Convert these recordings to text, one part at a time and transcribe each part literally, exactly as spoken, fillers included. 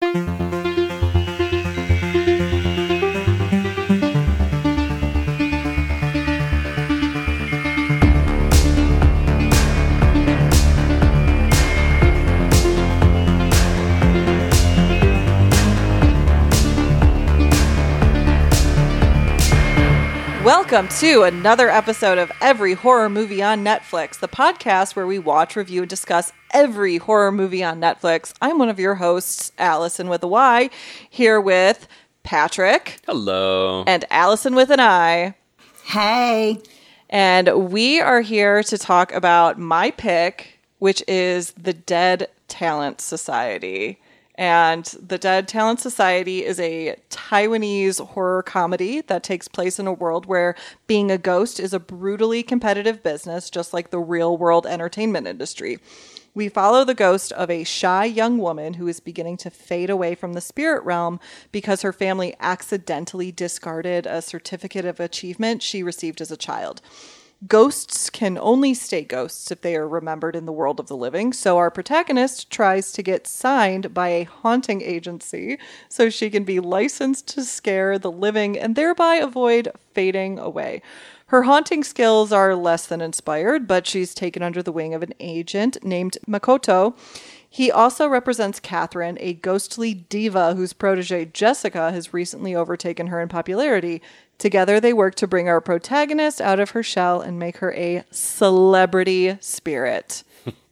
Welcome to another episode of Every Horror Movie on Netflix, the podcast where we watch, review, and discuss every horror movie on Netflix. I'm one of your hosts, Allison with a Y, here with Patrick. Hello. And Allison with an I. Hey. And we are here to talk about my pick, which is The Dead Talent Society. And The Dead Talent Society is a Taiwanese horror comedy that takes place in a world where being a ghost is a brutally competitive business, just like the real-world entertainment industry. We follow the ghost of a shy young woman who is beginning to fade away from the spirit realm because her family accidentally discarded a certificate of achievement she received as a child. Ghosts can only stay ghosts if they are remembered in the world of the living, so our protagonist tries to get signed by a haunting agency so she can be licensed to scare the living and thereby avoid fading away. Her haunting skills are less than inspired, but she's taken under the wing of an agent named Makoto. He also represents Catherine, a ghostly diva whose protege Jessica has recently overtaken her in popularity. Together, they work to bring our protagonist out of her shell and make her a celebrity spirit.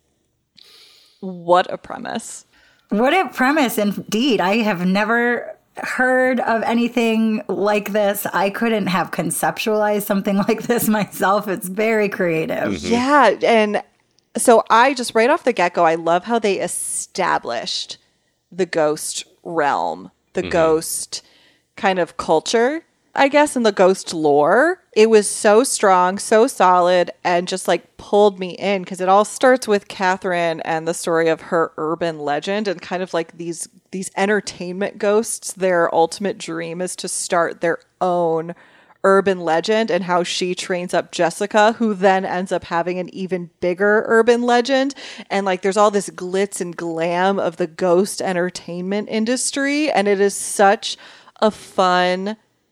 What a premise. What a premise, indeed. I have never heard of anything like this. I couldn't have conceptualized something like this myself. It's very creative. Mm-hmm. Yeah, and so I just, right off the get-go, I love how they established the ghost realm, the mm-hmm. ghost kind of culture, I guess, in the ghost lore. It was so strong, so solid, and just like pulled me in because it all starts with Catherine and the story of her urban legend and kind of like these these entertainment ghosts. Their ultimate dream is to start their own urban legend, and how she trains up Jessica, who then ends up having an even bigger urban legend. And like there's all this glitz and glam of the ghost entertainment industry, and it is such a fun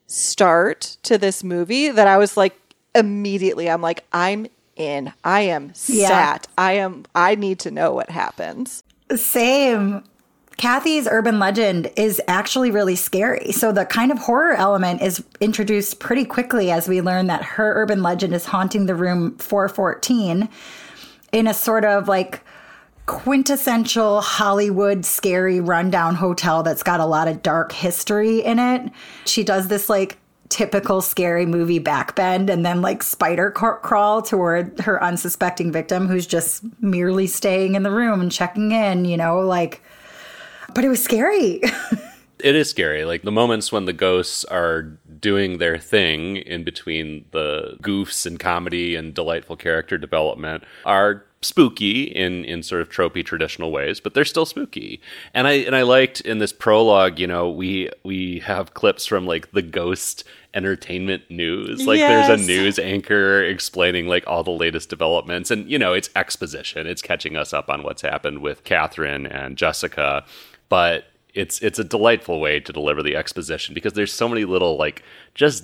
start to this movie that I was like, immediately I'm like, I'm in. I am yeah. sat. I am I need to know what happens. Same. Kathy's urban legend is actually really scary. So the kind of horror element is introduced pretty quickly as we learn that her urban legend is haunting the room four fourteen in a sort of like quintessential Hollywood scary rundown hotel that's got a lot of dark history in it. She does this like typical scary movie backbend and then like spider crawl toward her unsuspecting victim who's just merely staying in the room and checking in, you know, like, but it was scary. It is scary. Like the moments when the ghosts are doing their thing in between the goofs and comedy and delightful character development are spooky in, in sort of tropey traditional ways, but they're still spooky. And I and I liked in this prologue, you know, we we have clips from like the ghost entertainment news. Like yes. There's a news anchor explaining like all the latest developments, and you know, it's exposition. It's catching us up on what's happened with Catherine and Jessica, but it's it's a delightful way to deliver the exposition because there's so many little like just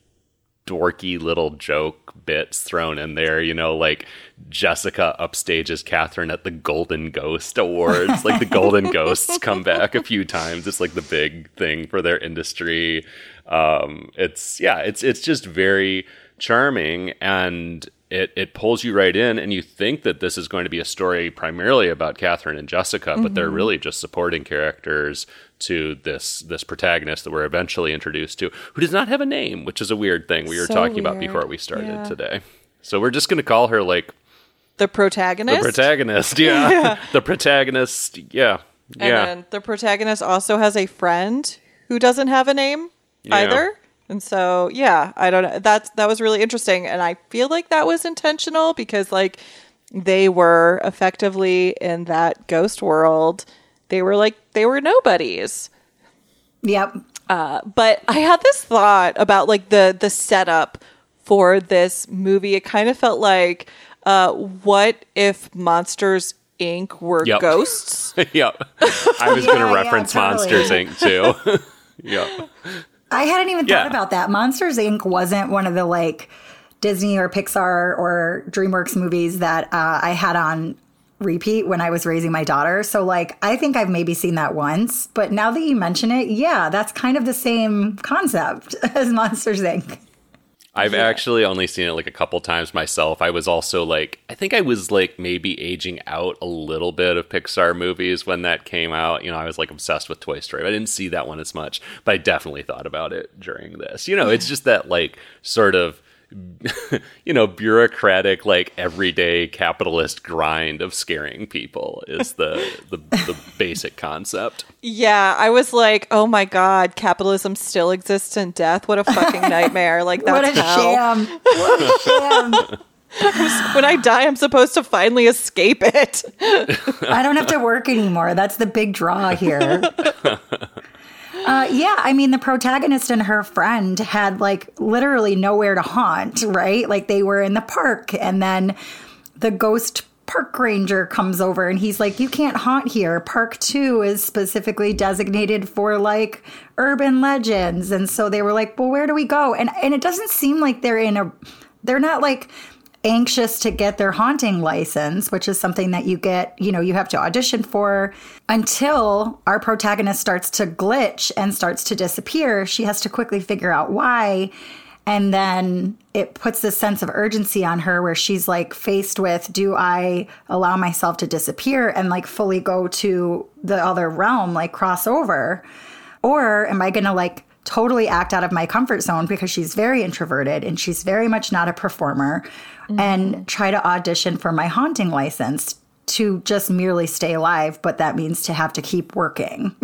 dorky little joke bits thrown in there, you know, like Jessica upstages Catherine at the Golden Ghost Awards. Like the Golden Ghosts come back a few times. It's like the big thing for their industry. Um, it's yeah, it's it's just very charming, and it it pulls you right in, and you think that this is going to be a story primarily about Catherine and Jessica, mm-hmm. but they're really just supporting characters to this this protagonist that we're eventually introduced to, who does not have a name, which is a weird thing we were so talking weird. about before we started yeah. today. So we're just going to call her like the protagonist. The protagonist, yeah. yeah. The protagonist, yeah. And yeah. then the protagonist also has a friend who doesn't have a name yeah. either. And so, yeah, I don't know. That's, that was really interesting. And I feel like that was intentional because, like, they were effectively in that ghost world. They were like, they were nobodies. Yep. Uh, but I had this thought about, like, the, the setup for this movie. It kind of felt like, uh, what if Monsters Incorporated were Yep. ghosts. Yep. I was Yeah, going to yeah, reference totally. Monsters Incorporated too. Yep. I hadn't even Yeah. thought about that. Monsters Incorporated wasn't one of the like Disney or Pixar or DreamWorks movies that uh, I had on repeat when I was raising my daughter. So like, I think I've maybe seen that once, but now that you mention it, yeah, that's kind of the same concept as Monsters Incorporated. I've actually only seen it like a couple times myself. I was also like, I think I was like maybe aging out a little bit of Pixar movies when that came out. You know, I was like obsessed with Toy Story. I didn't see that one as much, but I definitely thought about it during this. You know, it's just that like sort of, you know, bureaucratic, like everyday capitalist grind of scaring people is the the, the basic concept. Yeah, I was like, oh my God, capitalism still exists in death. What a fucking nightmare. Like, What that's a hell. sham. What a sham. When I die, I'm supposed to finally escape it. I don't have to work anymore. That's the big draw here. Uh, yeah, I mean, the protagonist and her friend had like literally nowhere to haunt, right? Like they were in the park, and then the ghost park ranger comes over and he's like, you can't haunt here. Park two is specifically designated for like urban legends. And so they were like, well, where do we go? And and it doesn't seem like they're in a, they're not like anxious to get their haunting license, which is something that you get, you know, you have to audition for, until our protagonist starts to glitch and starts to disappear. She has to quickly figure out why. And then it puts this sense of urgency on her where she's like faced with, do I allow myself to disappear and like fully go to the other realm, like cross over? Or am I going to like totally act out of my comfort zone because she's very introverted and she's very much not a performer, mm-hmm. and try to audition for my haunting license to just merely stay alive, but that means to have to keep working.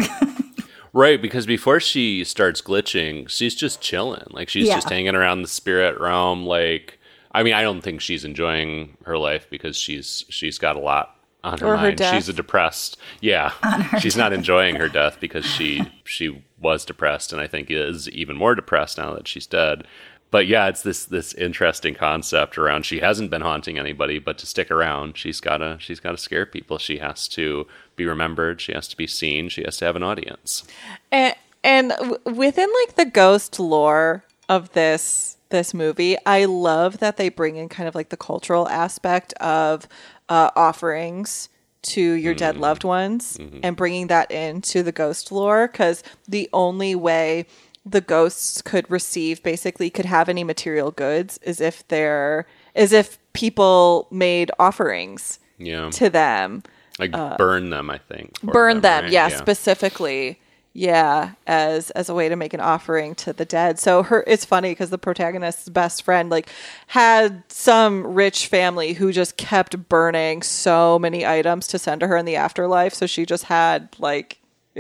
Right, because before she starts glitching, she's just chilling. Like, she's Yeah. just hanging around the spirit realm. Like, I mean, I don't think she's enjoying her life because she's she's got a lot on her Or her mind. death. She's a depressed. Yeah, she's not enjoying her death because she she was depressed, and I think is even more depressed now that she's dead. But yeah, it's this this interesting concept around she hasn't been haunting anybody, but to stick around, she's gotta she's gotta scare people. She has to be remembered. She has to be seen. She has to have an audience. And, and w- within like the ghost lore of this this movie, I love that they bring in kind of like the cultural aspect of uh, offerings to your dead loved ones, mm-hmm. and bringing that into the ghost lore, because the only way the ghosts could receive, basically could have any material goods, is if they're is if people made offerings Yeah, to them. like uh, burn them. I think for Burn them, right? yeah, specifically. Yeah, as as a way to make an offering to the dead. So her, it's funny because the protagonist's best friend like had some rich family who just kept burning so many items to send to her in the afterlife. So she just had like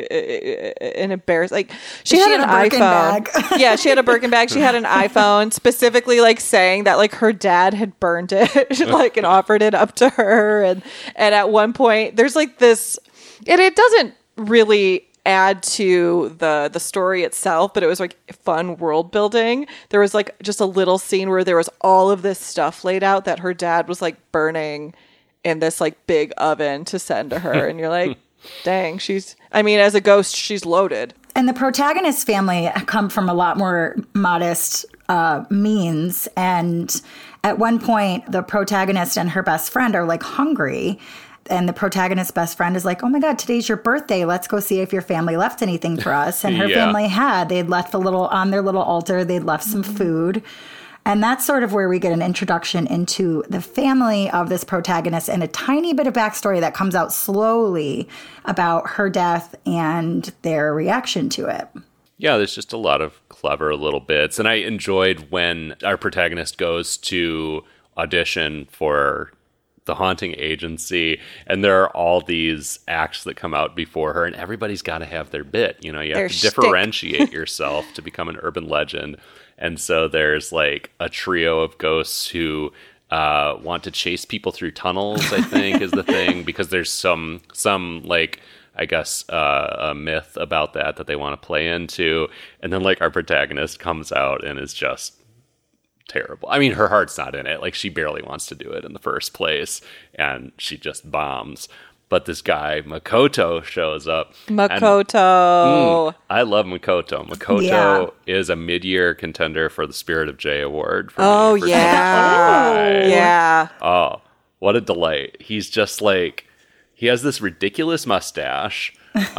an embarrass like she, she had, had an a Birkin iPhone. bag. Yeah, she had a Birkin bag. She had an iPhone, specifically like saying that like her dad had burned it, like, and offered it up to her. And and at one point, there's like this, and it doesn't really add to the the story itself, but it was like fun world building. There was like just a little scene where there was all of this stuff laid out that her dad was like burning in this like big oven to send to her, and you're like, dang, she's, I mean, as a ghost, she's loaded. And the protagonist's family come from a lot more modest uh, means. And at one point, the protagonist and her best friend are like hungry. And the protagonist's best friend is like, oh my God, today's your birthday. Let's go see if your family left anything for us. And her Yeah. family had. They'd left a little on their little altar. They'd left some food. And that's sort of where we get an introduction into the family of this protagonist and a tiny bit of backstory that comes out slowly about her death and their reaction to it. Yeah, there's just a lot of clever little bits. And I enjoyed when our protagonist goes to audition for the haunting agency, and there are all these acts that come out before her, and everybody's got to have their bit. You know, you have Their to shtick. differentiate yourself to become an urban legend. And so there's like a trio of ghosts who uh, want to chase people through tunnels, I think is the thing, because there's some some like, I guess, uh, a myth about that that they want to play into. And then like our protagonist comes out and is just terrible. I mean, her heart's not in it. Like, she barely wants to do it in the first place, and she just bombs. But this guy, Makoto, shows up. Makoto. And, mm, I love Makoto. Makoto yeah. is a mid-year contender for the Spirit of J award. For oh, me, for yeah. Oh, yeah. Oh, what a delight. He's just like, he has this ridiculous mustache,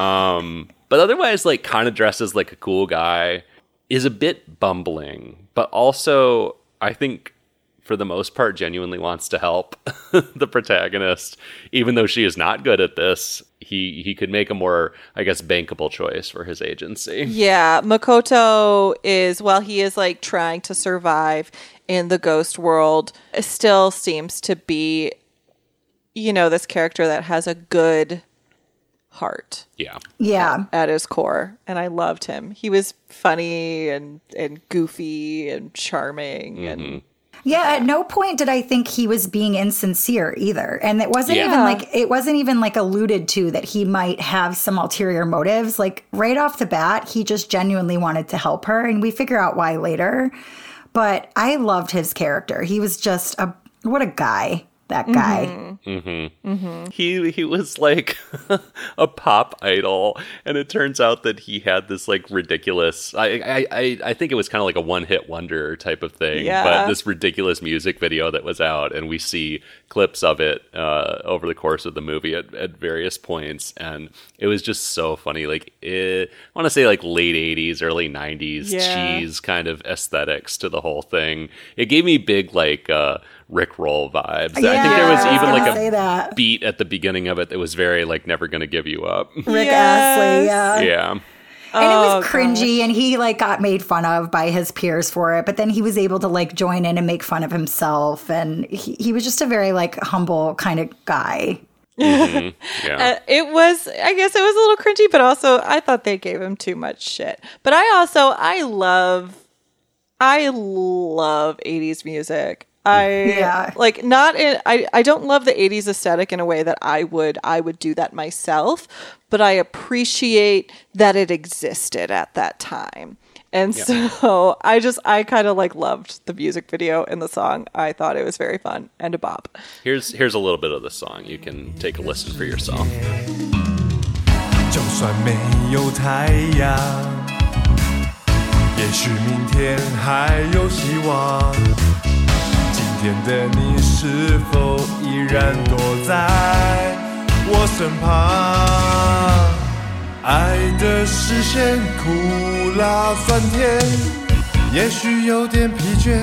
um, but otherwise, like, kind of dresses like a cool guy, is a bit bumbling, but also, I think, for the most part, genuinely wants to help the protagonist, even though she is not good at this. He he could make a more, I guess, bankable choice for his agency. Yeah, Makoto is, while he is like trying to survive in the ghost world, still seems to be, you know, this character that has a good heart. Yeah. Yeah. At, at his core. And I loved him. He was funny and, and goofy and charming mm-hmm. and yeah, at no point did I think he was being insincere either. And it wasn't yeah. even like it wasn't even like alluded to that he might have some ulterior motives. Like right off the bat, he just genuinely wanted to help her, and we figure out why later. But I loved his character. He was just a what a guy. That guy. Mm-hmm. Mm-hmm. Mm-hmm. He he was like a pop idol, and it turns out that he had this like ridiculous. I I I, I think it was kind of like a one hit wonder type of thing. Yeah. But this ridiculous music video that was out, and we see clips of it uh, over the course of the movie at, at various points, and it was just so funny. Like it, I want to say like late eighties, early nineties yeah. cheese kind of aesthetics to the whole thing. It gave me big like. Uh, Rickroll vibes. Yeah, I think there was was even like a that. beat at the beginning of it that was very like never gonna give you up. Rick yes. Astley, yeah. Yeah. And oh, it was cringy gosh. and he like got made fun of by his peers for it, but then he was able to like join in and make fun of himself, and he, he was just a very like humble kind of guy. Mm-hmm. Yeah. Uh, it was, I guess it was a little cringy, but also I thought they gave him too much shit. But I also, I love, I love eighties music. I yeah. like not in I, I don't love the eighties aesthetic in a way that I would I would do that myself, but I appreciate that it existed at that time. And yeah. so I just I kind of like loved the music video and the song. I thought it was very fun and a bop. Here's here's a little bit of the song. You can take a listen for yourself. 就算没有太阳，也许明天还有希望。今天的你是否依然躲在我身旁？爱的视线苦辣酸甜，也许有点疲倦。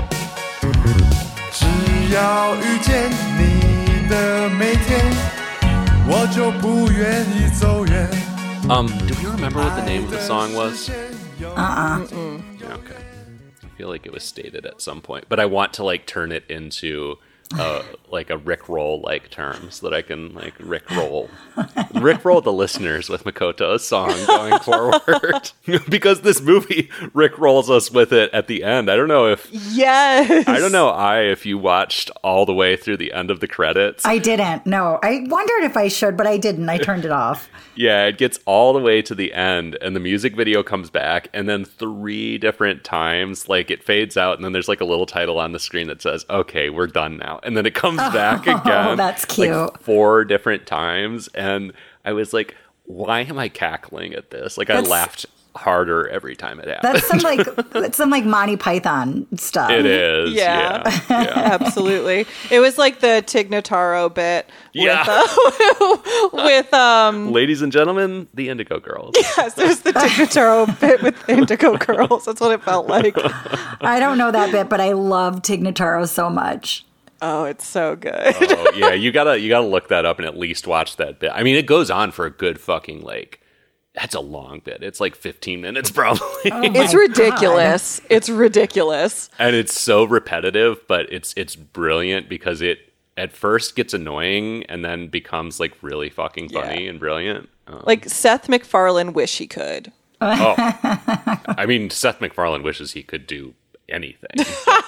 只要遇见你的每天，我就不愿意走远。 Um, do you remember what the name of the song was? Uh-uh. Okay. I feel like it was stated at some point, but I want to like turn it into uh, like a Rickroll like term so that I can like Rickroll Rickroll the listeners with Makoto's song going forward. Because this movie Rickrolls us with it at the end. I don't know if Yes. I don't know I if you watched all the way through the end of the credits. I didn't. No, I wondered if I should, but I didn't. I turned it off. Yeah, it gets all the way to the end, and the music video comes back, and then three different times, like, it fades out, and then there's, like, a little title on the screen that says, okay, we're done now. And then it comes oh, back again. That's cute. Like, four different times, and I was like, why am I cackling at this? Like, that's, I laughed harder every time it happened. That's some, like, that's some, like, Monty Python stuff. It is, yeah. Yeah, yeah. Absolutely. It was like the Tig Notaro bit yeah. with, uh, with um. Ladies and gentlemen, the Indigo Girls. Yes, it was the Tig Notaro bit with the Indigo Girls. That's what it felt like. I don't know that bit, but I love Tig Notaro so much. Oh, it's so good. Oh, yeah, you gotta you gotta look that up and at least watch that bit. I mean, it goes on for a good fucking like. That's a long bit. It's like fifteen minutes probably. Oh it's ridiculous. God. It's ridiculous. And it's so repetitive, but it's it's brilliant because it at first gets annoying and then becomes like really fucking funny yeah. and brilliant. Um, like Seth MacFarlane wish he could. Oh. I mean, Seth MacFarlane wishes he could do anything.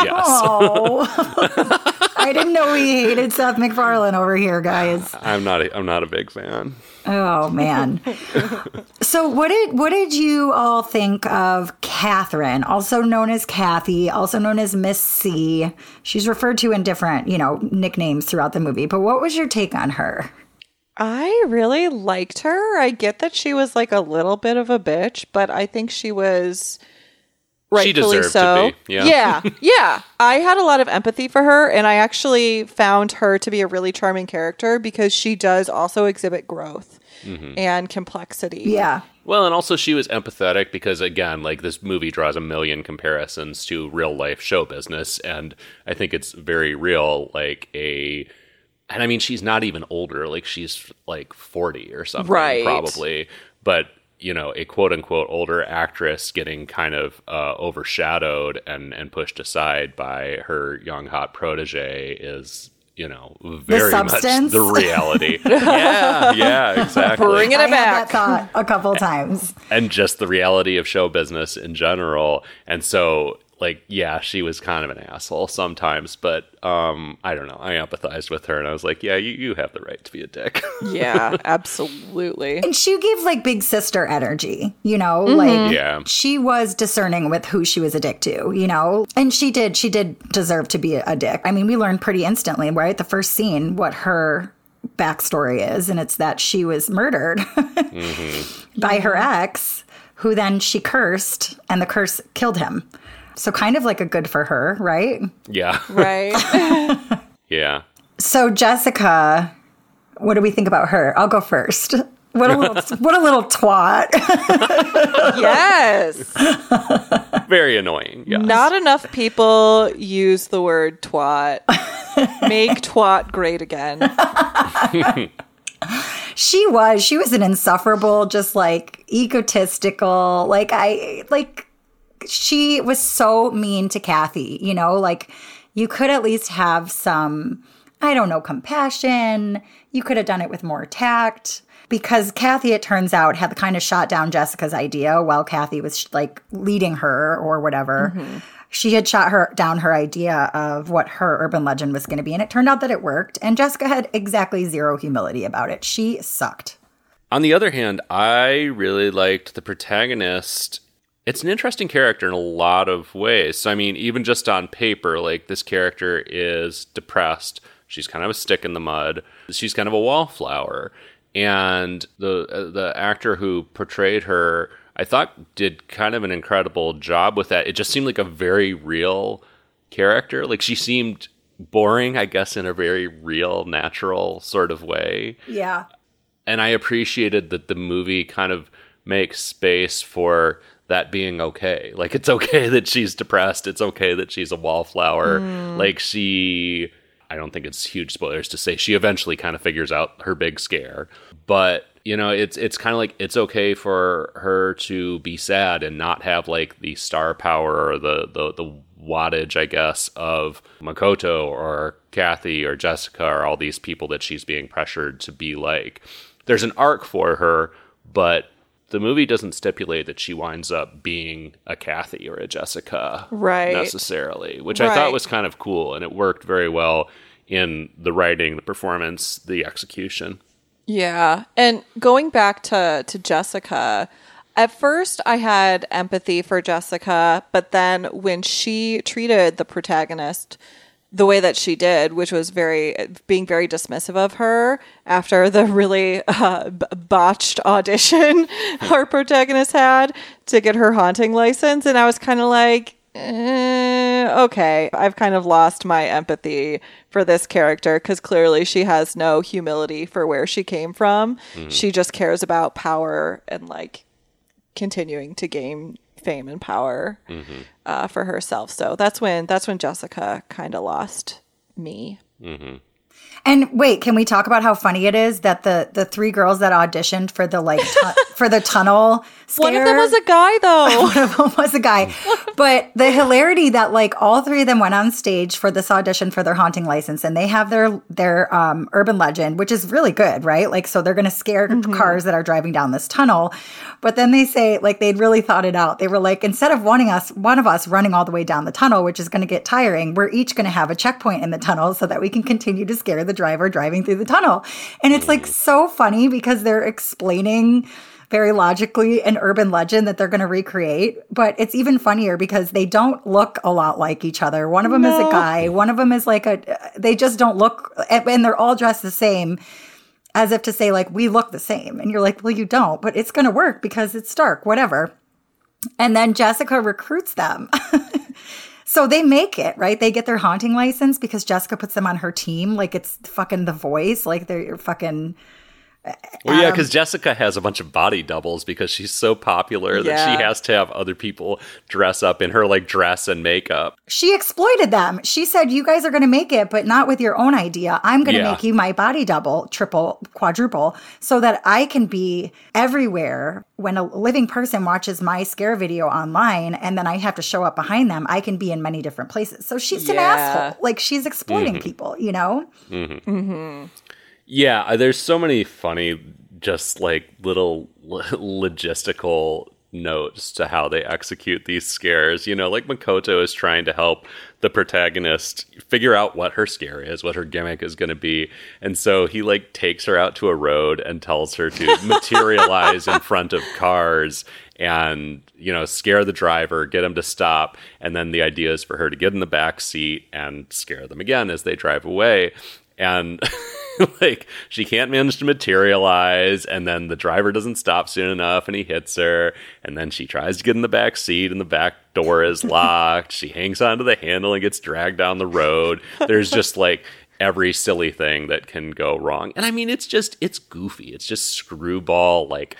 Yes. Oh, I didn't know we hated Seth MacFarlane over here, guys. I'm not a, I'm not a big fan. Oh man. So what did what did you all think of Catherine, also known as Kathy, also known as Miss C? She's referred to in different, you know, nicknames throughout the movie. But what was your take on her? I really liked her. I get that she was like a little bit of a bitch, but I think she was rightfully deserved so. to be, yeah. yeah, yeah. I had a lot of empathy for her, and I actually found her to be a really charming character because she does also exhibit growth Mm-hmm. and complexity. Yeah. Well, and also she was empathetic because, again, like this movie draws a million comparisons to real life show business, and I think it's very real. Like a, and I mean, she's not even older; like she's like forty or something, Right. probably. But you know, a quote unquote older actress getting kind of uh, overshadowed and and pushed aside by her young hot protege is, you know, very much substance? the reality. yeah, yeah, exactly. Bringing I it had back. that thought a couple times. And just the reality of show business in general. And so, like, yeah, she was kind of an asshole sometimes, but um, I don't know. I empathized with her, and I was like, yeah, you, you have the right to be a dick. Yeah, absolutely. And she gave like big sister energy, you know, Mm-hmm. like Yeah. she was discerning with who she was a dick to, you know, and she did, she did deserve to be a, a dick. I mean, we learned pretty instantly, right? The first scene, what her backstory is, and it's that she was murdered mm-hmm. by her ex, who then she cursed, and the curse killed him. So kind of like a good for her, right? Yeah. Right. Yeah. So Jessica, what do we think about her? I'll go first. What a little, what a little twat. Yes. Very annoying. Yes. Not enough people use the word twat. Make twat great again. She was, she was an insufferable, just like egotistical, like I, like she was so mean to Kathy, you know, like you could at least have some, I don't know, compassion. You could have done it with more tact. Because Kathy, it turns out, had kind of shot down Jessica's idea while Kathy was like leading her or whatever. Mm-hmm. She had shot her down her idea of what her urban legend was going to be. And it turned out that it worked. And Jessica had exactly zero humility about it. She sucked. On the other hand, I really liked the protagonist. It's an interesting character in a lot of ways. So, I mean, even just on paper, like this character is depressed. She's kind of a stick in the mud. She's kind of a wallflower. And the uh, the actor who portrayed her, I thought, did kind of an incredible job with that. It just seemed like a very real character. Like she seemed boring, I guess, in a very real, natural sort of way. Yeah. And I appreciated that the movie kind of makes space for that being okay. Like it's okay that she's depressed. It's okay that she's a wallflower. Mm. Like she... I don't think it's huge spoilers to say she eventually kind of figures out her big scare. But, you know, it's it's kind of like it's okay for her to be sad and not have like the star power or the, the, the wattage, I guess, of Makoto or Kathy or Jessica or all these people that she's being pressured to be like. There's an arc for her, but the movie doesn't stipulate that she winds up being a Kathy or a Jessica right. necessarily, which right. I thought was kind of cool, and it worked very well in the writing, the performance, the execution. Yeah. And going back to, to Jessica, at first I had empathy for Jessica, but then when she treated the protagonist the way that she did, which was very being very dismissive of her after the really uh, b- botched audition our protagonist had to get her haunting license. And I was kind of like, eh, okay, I've kind of lost my empathy for this character because clearly she has no humility for where she came from. Mm-hmm. She just cares about power and like continuing to gain fame and power mm-hmm. uh, for herself. So that's when that's when Jessica kind of lost me. Mm-hmm. And wait, can we talk about how funny it is that the the three girls that auditioned for the like tu- for the tunnel scare, One of them was a guy, though. one of them was a guy. But the hilarity that like all three of them went on stage for this audition for their haunting license, and they have their their um, urban legend, which is really good, right? Like, so they're going to scare mm-hmm. cars that are driving down this tunnel. But then they say like they'd really thought it out. They were like, instead of wanting us, one of us running all the way down the tunnel, which is going to get tiring, we're each going to have a checkpoint in the tunnel so that we can continue to scare the driver driving through the tunnel. And it's like so funny because they're explaining very logically an urban legend that they're going to recreate. But it's even funnier because they don't look a lot like each other. One of them no. is a guy. One of them is like a, they just don't look, and they're all dressed the same, as if to say like, we look the same. And you're like, well, you don't, but it's going to work because it's Stark, whatever. And then Jessica recruits them. So they make it, right? They get their haunting license because Jessica puts them on her team. Like it's fucking The Voice. Like they're fucking... Well, yeah, because Jessica has a bunch of body doubles because she's so popular yeah. that she has to have other people dress up in her like dress and makeup. She exploited them. She said, you guys are going to make it, but not with your own idea. I'm going to yeah. make you my body double, triple, quadruple, so that I can be everywhere. When a living person watches my scare video online and then I have to show up behind them, I can be in many different places. So she's yeah. an asshole. Like she's exploiting mm-hmm. people, you know? Mm-hmm. Mm-hmm. Yeah, there's so many funny, just like little logistical notes to how they execute these scares. You know, like Makoto is trying to help the protagonist figure out what her scare is, what her gimmick is going to be. And so he like takes her out to a road and tells her to materialize in front of cars and, you know, scare the driver, get him to stop. And then the idea is for her to get in the back seat and scare them again as they drive away. And like she can't manage to materialize, and then the driver doesn't stop soon enough and he hits her, and then she tries to get in the back seat and the back door is locked. She hangs onto the handle and gets dragged down the road. There's just like every silly thing that can go wrong. And I mean, it's just it's goofy. It's just screwball like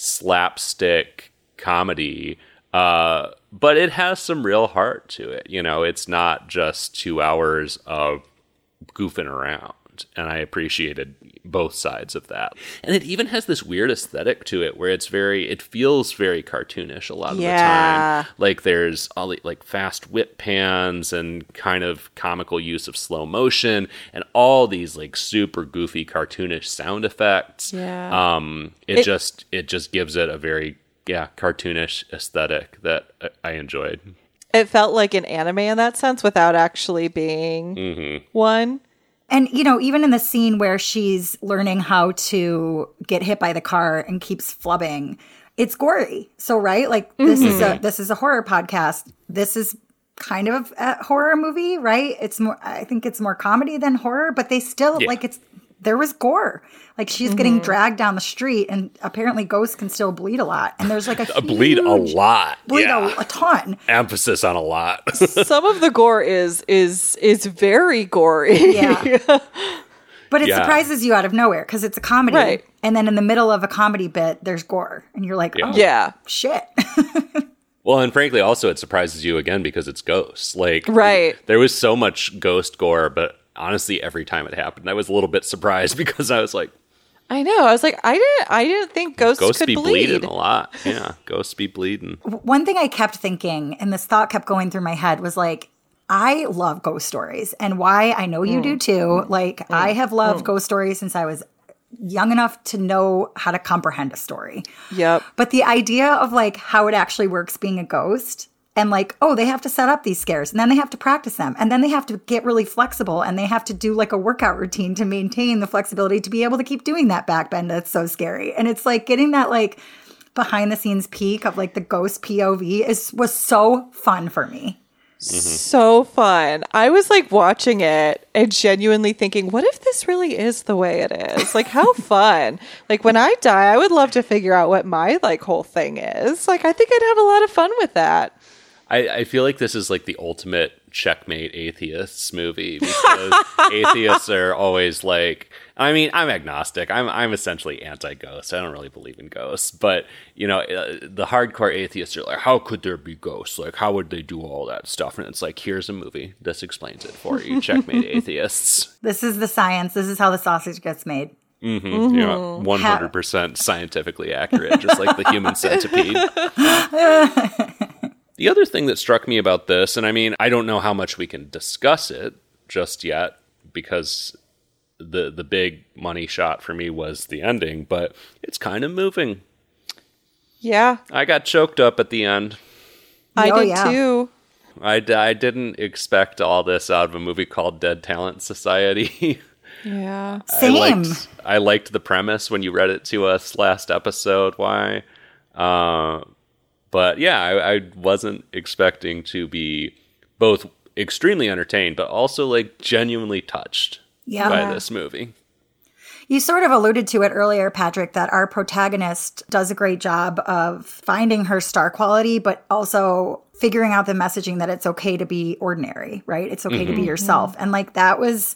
slapstick comedy. Uh, but it has some real heart to it. You know, it's not just two hours of goofing around, and I appreciated both sides of that. And it even has this weird aesthetic to it where it's very, it feels very cartoonish a lot of yeah. the time. Like there's all the, like fast whip pans and kind of comical use of slow motion and all these like super goofy cartoonish sound effects. Yeah. Um, it, it just it just gives it a very yeah cartoonish aesthetic that I enjoyed. It felt like an anime in that sense without actually being mm-hmm. one. And, you know, even in the scene where she's learning how to get hit by the car and keeps flubbing, it's gory. So, right? Like this mm-hmm. is a this is a horror podcast. This is kind of a horror movie, right? It's more I think it's more comedy than horror, but they still yeah. like it's there was gore. Like she's mm-hmm. getting dragged down the street, and apparently ghosts can still bleed a lot. And there's like a huge, bleed a lot, bleed yeah. a, a ton. Emphasis on a lot. Some of the gore is is is very gory. Yeah, but it yeah. surprises you out of nowhere because it's a comedy, right? And then in the middle of a comedy bit, there's gore, and you're like, yeah. oh yeah. shit. Well, and frankly, also it surprises you again because it's ghosts. Like, right? There was so much ghost gore, but honestly, every time it happened, I was a little bit surprised because I was like, I know. I was like, I didn't. I didn't think ghosts, ghosts could be bleed. bleeding a lot. Yeah, ghosts be bleeding. One thing I kept thinking, and this thought kept going through my head, was like, I love ghost stories, and why I know you mm. do too. Like, mm. I have loved mm. ghost stories since I was young enough to know how to comprehend a story. Yep. But the idea of like how it actually works being a ghost. And like, oh, they have to set up these scares and then they have to practice them. And then they have to get really flexible and they have to do like a workout routine to maintain the flexibility to be able to keep doing that backbend that's so scary. And it's like getting that like behind the scenes peek of like the ghost P O V is was so fun for me. Mm-hmm. So fun. I was like watching it and genuinely thinking, what if this really is the way it is? Like, how fun. Like, when I die, I would love to figure out what my like whole thing is. Like, I think I'd have a lot of fun with that. I, I feel like this is like the ultimate checkmate atheists movie because atheists are always like, I mean, I'm agnostic. I'm I'm essentially anti-ghost. I don't really believe in ghosts, but you know, uh, the hardcore atheists are like, how could there be ghosts? Like, how would they do all that stuff? And it's like, here's a movie. This explains it for you. Checkmate atheists. This is the science. This is how the sausage gets made. Mm-hmm. Mm-hmm. Yeah, one hundred percent scientifically accurate, just like the human centipede. The other thing that struck me about this, and I mean, I don't know how much we can discuss it just yet, because the the big money shot for me was the ending, but it's kind of moving. Yeah. I got choked up at the end. I Oh, did yeah. too. I, d- I didn't expect all this out of a movie called Dead Talent Society. Yeah. Same. I liked, I liked the premise when you read it to us last episode. Why? Uh, but yeah, I, I wasn't expecting to be both extremely entertained, but also like genuinely touched Yeah. by this movie. You sort of alluded to it earlier, Patrick, that our protagonist does a great job of finding her star quality, but also figuring out the messaging that it's okay to be ordinary, right? It's okay Mm-hmm. to be yourself. And like that was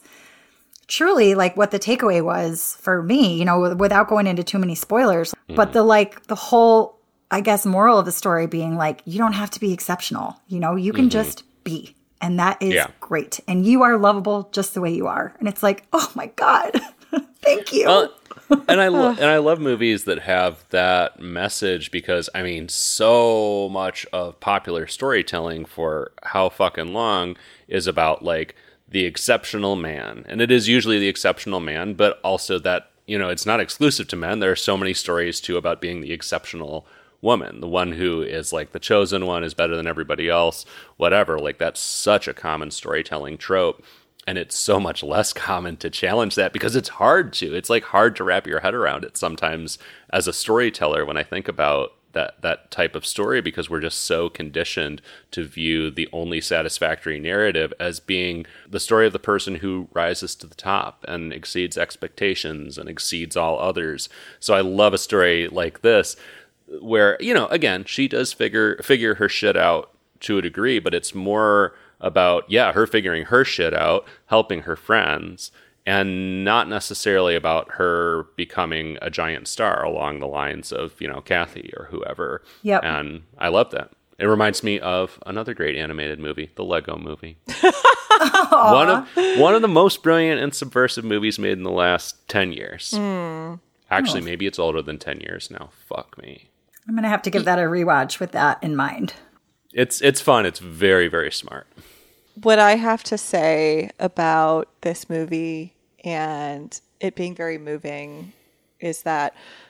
truly like what the takeaway was for me, you know, without going into too many spoilers. Mm-hmm. But the like the whole, I guess, moral of the story being like, you don't have to be exceptional. You know, you can just be. And that is Yeah. great. And you are lovable just the way you are. And it's like, oh my God, thank you. Well, and I lo- and I love movies that have that message because I mean, so much of popular storytelling for how fucking long is about like the exceptional man, and it is usually the exceptional man, but also that, you know, it's not exclusive to men. There are so many stories too about being the exceptional woman, the one who is like the chosen one, is better than everybody else, whatever. Like that's such a common storytelling trope. And it's so much less common to challenge that because it's hard to. It's like hard to wrap your head around it sometimes as a storyteller when I think about that that type of story, because we're just so conditioned to view the only satisfactory narrative as being the story of the person who rises to the top and exceeds expectations and exceeds all others. So I love a story like this where, you know, again, she does figure figure her shit out to a degree, but it's more about, yeah, her figuring her shit out, helping her friends, and not necessarily about her becoming a giant star along the lines of, you know, Kathy or whoever. Yep. And I love that. It reminds me of another great animated movie, the Lego Movie. one of one of the most brilliant and subversive movies made in the last ten years. Mm. Actually, Oh. maybe it's older than ten years now. Fuck me. I'm going to have to give that a rewatch with that in mind. It's it's fun. It's very, very smart. What I have to say about this movie and it being very moving is that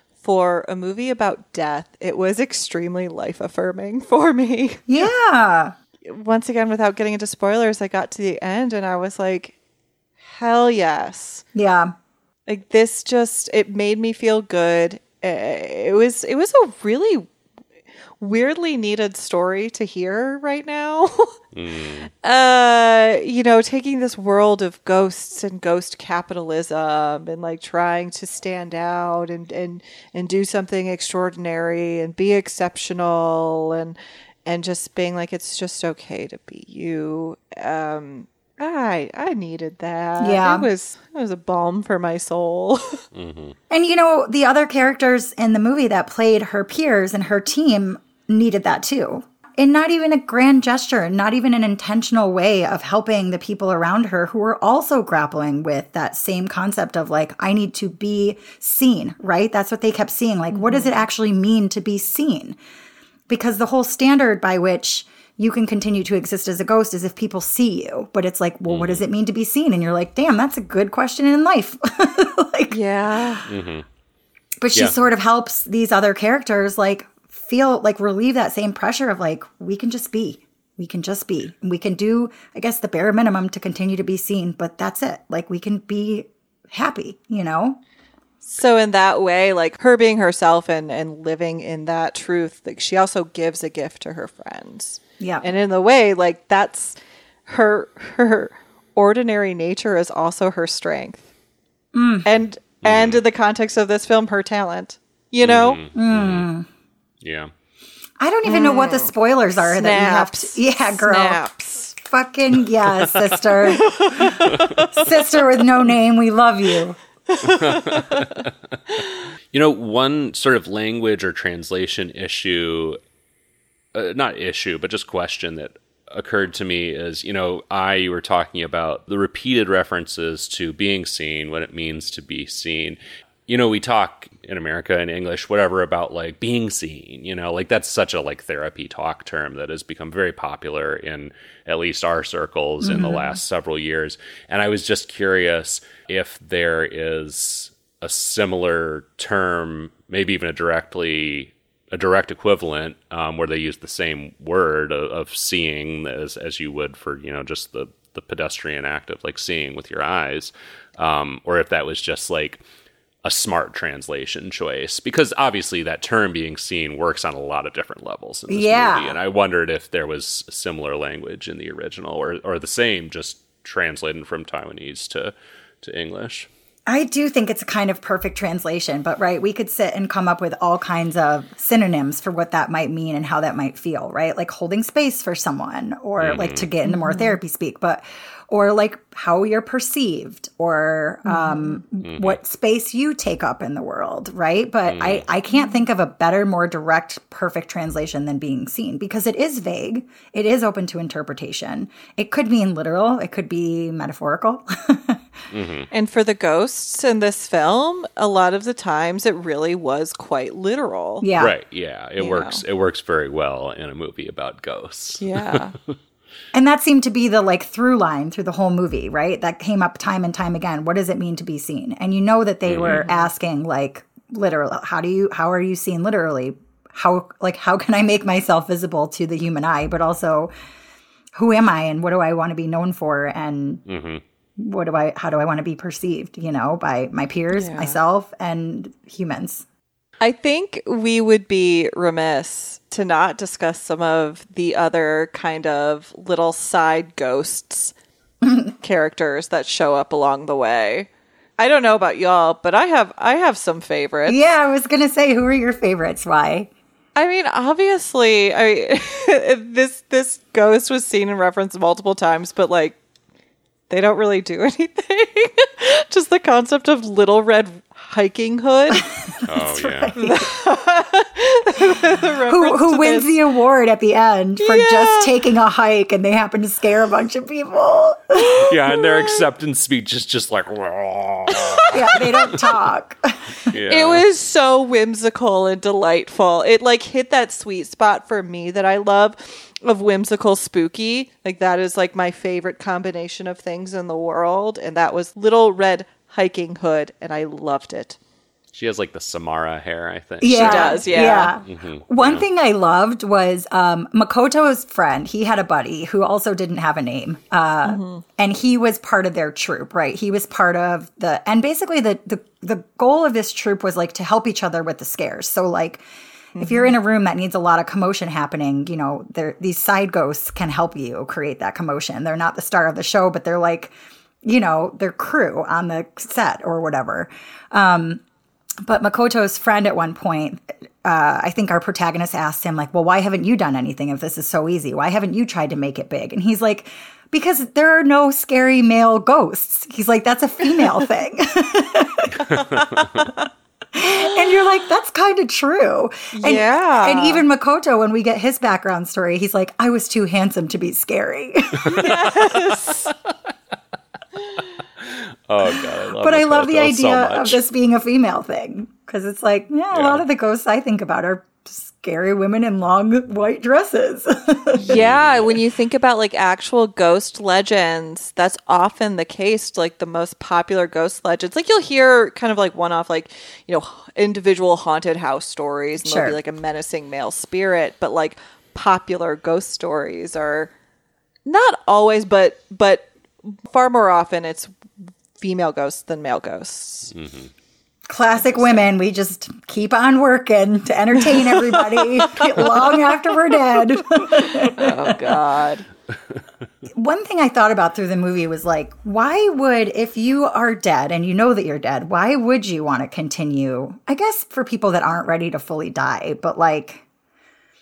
for a movie about death, it was extremely life affirming for me. Yeah. Once again, without getting into spoilers, I got to the end and I was like, hell yes. Yeah. Like this just, it made me feel good. It was, it was a really weirdly needed story to hear right now. mm. Uh, you know, taking this world of ghosts and ghost capitalism and like trying to stand out and, and, and do something extraordinary and be exceptional and, and just being like, it's just okay to be you. Um, I, I needed that. Yeah. It was, it was a balm for my soul. Mm-hmm. And, you know, the other characters in the movie that played her peers and her team needed that too. And not even a grand gesture, not even an intentional way of helping the people around her who were also grappling with that same concept of like, I need to be seen, right? That's what they kept seeing. Like, mm-hmm. what does it actually mean to be seen? Because the whole standard by which you can continue to exist as a ghost is if people see you. But it's like, well, mm-hmm. what does it mean to be seen? And you're like, damn, that's a good question in life. like, yeah. Mm-hmm. But she yeah. sort of helps these other characters like feel like relieve that same pressure of like, we can just be. We can just be. And we can do, I guess, the bare minimum to continue to be seen. But that's it. Like, we can be happy, you know? So in that way, like her being herself and, and living in that truth, like she also gives a gift to her friends. Yeah. And in the way, like that's her her ordinary nature is also her strength. Mm. And mm. and in the context of this film, her talent. You know? Mm-hmm. Mm. Yeah. I don't even know what the spoilers are that you have to. Snaps. Yeah, girl. Snaps. Fucking yeah, sister. Sister with no name, we love you. You know, one sort of language or translation issue, uh, not issue, but just question that occurred to me is, you know, I, you were talking about the repeated references to being seen, what it means to be seen. You know, we talk in America in English, whatever, about like being seen, you know, like that's such a like therapy talk term that has become very popular in at least our circles mm-hmm. in the last several years. And I was just curious if there is a similar term, maybe even a directly a direct equivalent um, where they use the same word of, of seeing as as you would for, you know, just the, the pedestrian act of like seeing with your eyes, um, or if that was just like a smart translation choice, because obviously that term being seen works on a lot of different levels in this yeah. movie. And I wondered if there was similar language in the original or, or the same, just translated from Taiwanese to, to English. I do think it's a kind of perfect translation, but right, we could sit and come up with all kinds of synonyms for what that might mean and how that might feel, right? Like holding space for someone, or mm-hmm. like to get into more mm-hmm. therapy speak, but or like how you're perceived, or um, mm-hmm. what space you take up in the world, right? But mm-hmm. I, I can't think of a better, more direct, perfect translation than being seen, because it is vague. It is open to interpretation. It could mean literal. It could be metaphorical. Mm-hmm. And for the ghosts in this film, a lot of the times it really was quite literal. Yeah. Right. Yeah. It you works. Know. It works very well in a movie about ghosts. Yeah. And that seemed to be the like through line through the whole movie, right? That came up time and time again. What does it mean to be seen? And you know that they mm-hmm. were asking like literal, how do you, how are you seen literally? How, like, how can I make myself visible to the human eye? But also, who am I and what do I want to be known for? And mm-hmm. what do I, how do I want to be perceived, you know, by my peers, yeah. myself, and humans? I think we would be remiss to not discuss some of the other kind of little side ghosts characters that show up along the way. I don't know about y'all, but I have I have some favorites. Yeah, I was gonna say, who are your favorites? Why? I mean, obviously, I this this ghost was seen and referenced multiple times, but like they don't really do anything. Just the concept of Little Red Hiking Hood. Oh, yeah. who who wins this. the award at the end for yeah. just taking a hike, and they happen to scare a bunch of people. Yeah, and their acceptance speech is just like... Yeah, they don't talk. Yeah. It was so whimsical and delightful. It like hit that sweet spot for me that I love of whimsical spooky. Like that is like my favorite combination of things in the world. And that was Little Red Hiking Hood, and I loved it. She has like the Samara hair, I think. Yeah, she does, yeah. yeah. Mm-hmm. One yeah. thing I loved was um, Makoto's friend. He had a buddy who also didn't have a name. Uh, mm-hmm. And he was part of their troupe, right? He was part of the... And basically the, the, the goal of this troupe was like to help each other with the scares. So like... Mm-hmm. If you're in a room that needs a lot of commotion happening, you know, these side ghosts can help you create that commotion. They're not the star of the show, but they're like, you know, they're crew on the set or whatever. Um, but Makoto's friend at one point, uh, I think our protagonist asked him, like, well, why haven't you done anything if this is so easy? Why haven't you tried to make it big? And he's like, because there are no scary male ghosts. He's like, that's a female thing. And you're like, that's kind of true. And, yeah. And even Makoto, when we get his background story, he's like, I was too handsome to be scary. Yes. Oh, God. I love but Makoto I love the idea so of this being a female thing. Because it's like, yeah, a yeah. lot of the ghosts I think about are scary women in long white dresses. Yeah, when you think about like actual ghost legends, that's often the case. Like the most popular ghost legends, like you'll hear kind of like one-off, like, you know, individual haunted house stories, and sure. there'll be like a menacing male spirit. But like popular ghost stories are not always, but but far more often it's female ghosts than male ghosts. Mm-hmm. Classic women. We just keep on working to entertain everybody long after we're dead. Oh, God. One thing I thought about through the movie was like, why would, if you are dead and you know that you're dead, why would you want to continue? I guess for people that aren't ready to fully die, but like,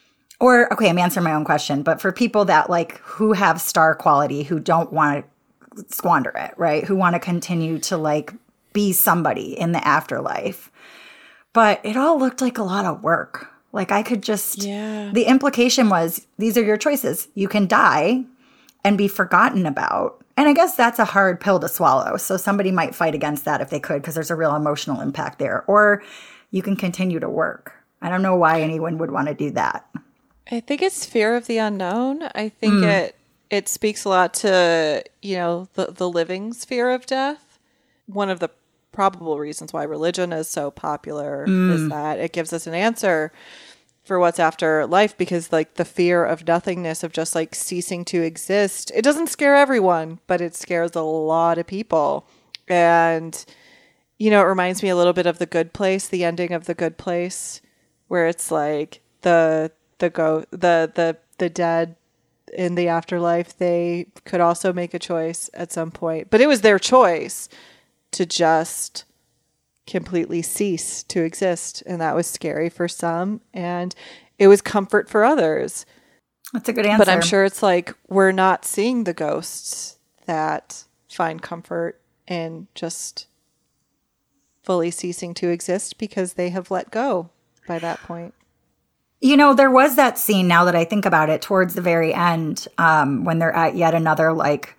Or, okay, I'm answering my own question, but for people that like who have star quality, who don't want to squander it, right? Who want to continue to like be somebody in the afterlife. But it all looked like a lot of work. Like I could just, yeah. The implication was these are your choices. You can die and be forgotten about. And I guess that's a hard pill to swallow. So somebody might fight against that if they could, because there's a real emotional impact there. Or you can continue to work. I don't know why anyone would want to do that. I think it's fear of the unknown. I think mm. it it speaks a lot to, you know, the, the living's fear of death. One of the probable reasons why religion is so popular mm. is that it gives us an answer for what's after life, because like the fear of nothingness, of just like ceasing to exist, it doesn't scare everyone, but it scares a lot of people. And, you know, it reminds me a little bit of The Good Place, the ending of The Good Place, where it's like the the go the the the dead in the afterlife, they could also make a choice at some point, but it was their choice to just completely cease to exist, and that was scary for some, and it was comfort for others. That's a good answer. But I'm sure it's like we're not seeing the ghosts that find comfort in just fully ceasing to exist because they have let go by that point. You know, there was that scene, now that I think about it, towards the very end, um, when they're at yet another, like,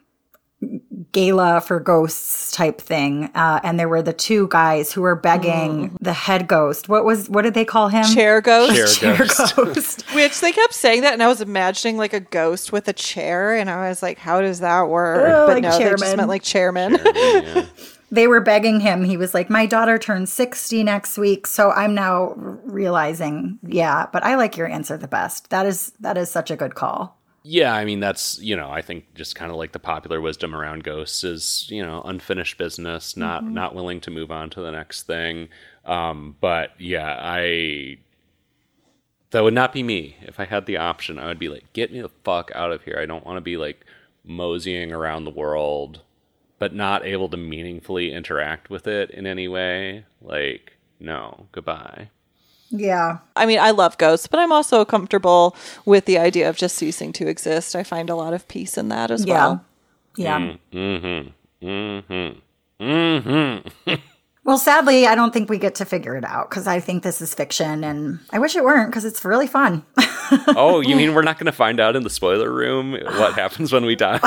gala for ghosts type thing. Uh, and there were the two guys who were begging mm. the head ghost. What was, what did they call him? Chair ghost. Chair, Chair ghost. ghost. Which they kept saying that, and I was imagining, like, a ghost with a chair, and I was like, how does that work? Oh, but like no, chairman. They just meant, like, chairman. Chairman, yeah. They were begging him. He was like, my daughter turns sixty next week. So I'm now realizing, yeah, but I like your answer the best. That is that is such a good call. Yeah, I mean, that's, you know, I think just kind of like the popular wisdom around ghosts is, you know, unfinished business, not mm-hmm. not willing to move on to the next thing. Um, but yeah, I, that would not be me. If I had the option, I would be like, get me the fuck out of here. I don't want to be like moseying around the world, but not able to meaningfully interact with it in any way. Like, no, goodbye. Yeah. I mean, I love ghosts, but I'm also comfortable with the idea of just ceasing to exist. I find a lot of peace in that as yeah. well. Yeah. Mm-hmm. Mm-hmm. Mm-hmm. Well, sadly, I don't think we get to figure it out, because I think this is fiction, and I wish it weren't, because it's really fun. Oh, you mean we're not going to find out in the spoiler room what happens when we die?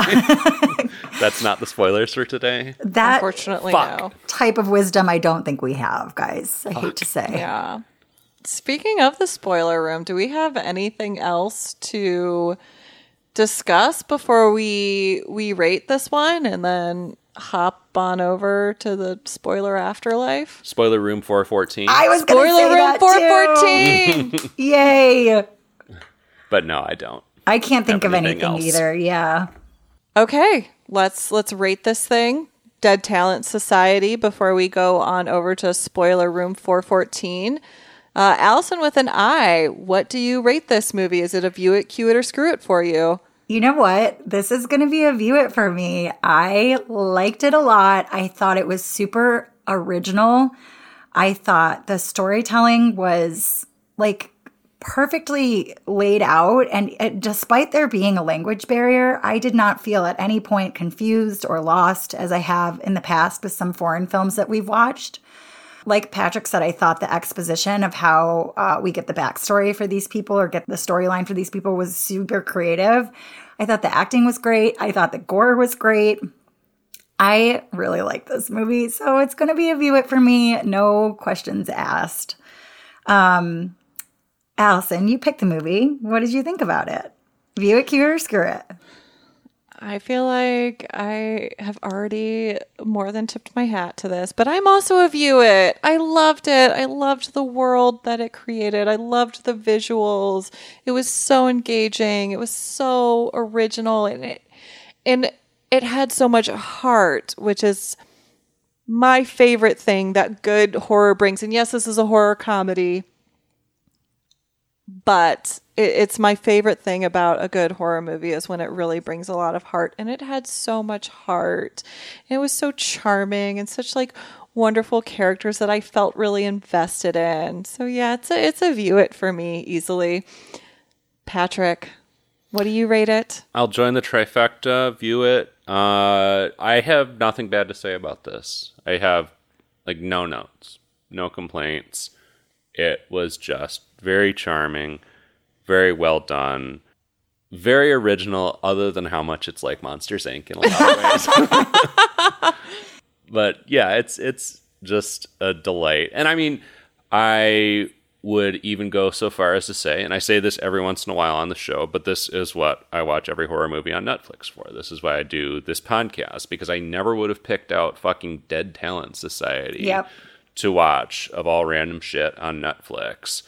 That's not the spoilers for today? That Unfortunately, fuck. no. type of wisdom I don't think we have, guys. I Fuck. hate to say. Yeah. Speaking of the spoiler room, do we have anything else to discuss before we we rate this one and then hop on over to the spoiler afterlife? Spoiler room four fourteen. I was going to say Spoiler room that four fourteen. too. Yay. But no, I don't. I can't think Have of anything anything else. either. Yeah. Okay, let's let's rate this thing, Dead Talent Society, before we go on over to spoiler room four fourteen. Uh, Allison with an I, what do you rate this movie? Is it a view it, cue it, or screw it for you? You know what? This is going to be a view it for me. I liked it a lot. I thought it was super original. I thought the storytelling was like perfectly laid out. And it, despite there being a language barrier, I did not feel at any point confused or lost, as I have in the past with some foreign films that we've watched. Like Patrick said, I thought the exposition of how uh, we get the backstory for these people, or get the storyline for these people, was super creative. I thought the acting was great. I thought the gore was great. I really like this movie, so it's going to be a view it for me. No questions asked. Um, Allison, you picked the movie. What did you think about it? View it, cue it, or screw it? I feel like I have already more than tipped my hat to this, but I'm also a view it. I loved it. I loved the world that it created. I loved the visuals. It was so engaging. It was so original, and it and it had so much heart, which is my favorite thing that good horror brings. And yes, this is a horror comedy, but it, it's my favorite thing about a good horror movie is when it really brings a lot of heart. And it had so much heart. And it was so charming and such like wonderful characters that I felt really invested in. So yeah, it's a, it's a view it for me easily. Patrick, what do you rate it? I'll join the trifecta, view it. Uh, I have nothing bad to say about this. I have, like, no notes, no complaints. It was just very charming, very well done, very original, other than how much it's like Monsters, Incorporated in a lot of ways. But yeah, it's it's just a delight. And I mean, I would even go so far as to say, and I say this every once in a while on the show, but this is what I watch every horror movie on Netflix for. This is why I do this podcast, because I never would have picked out fucking Dead Talent Society Yep. to watch of all random shit on Netflix.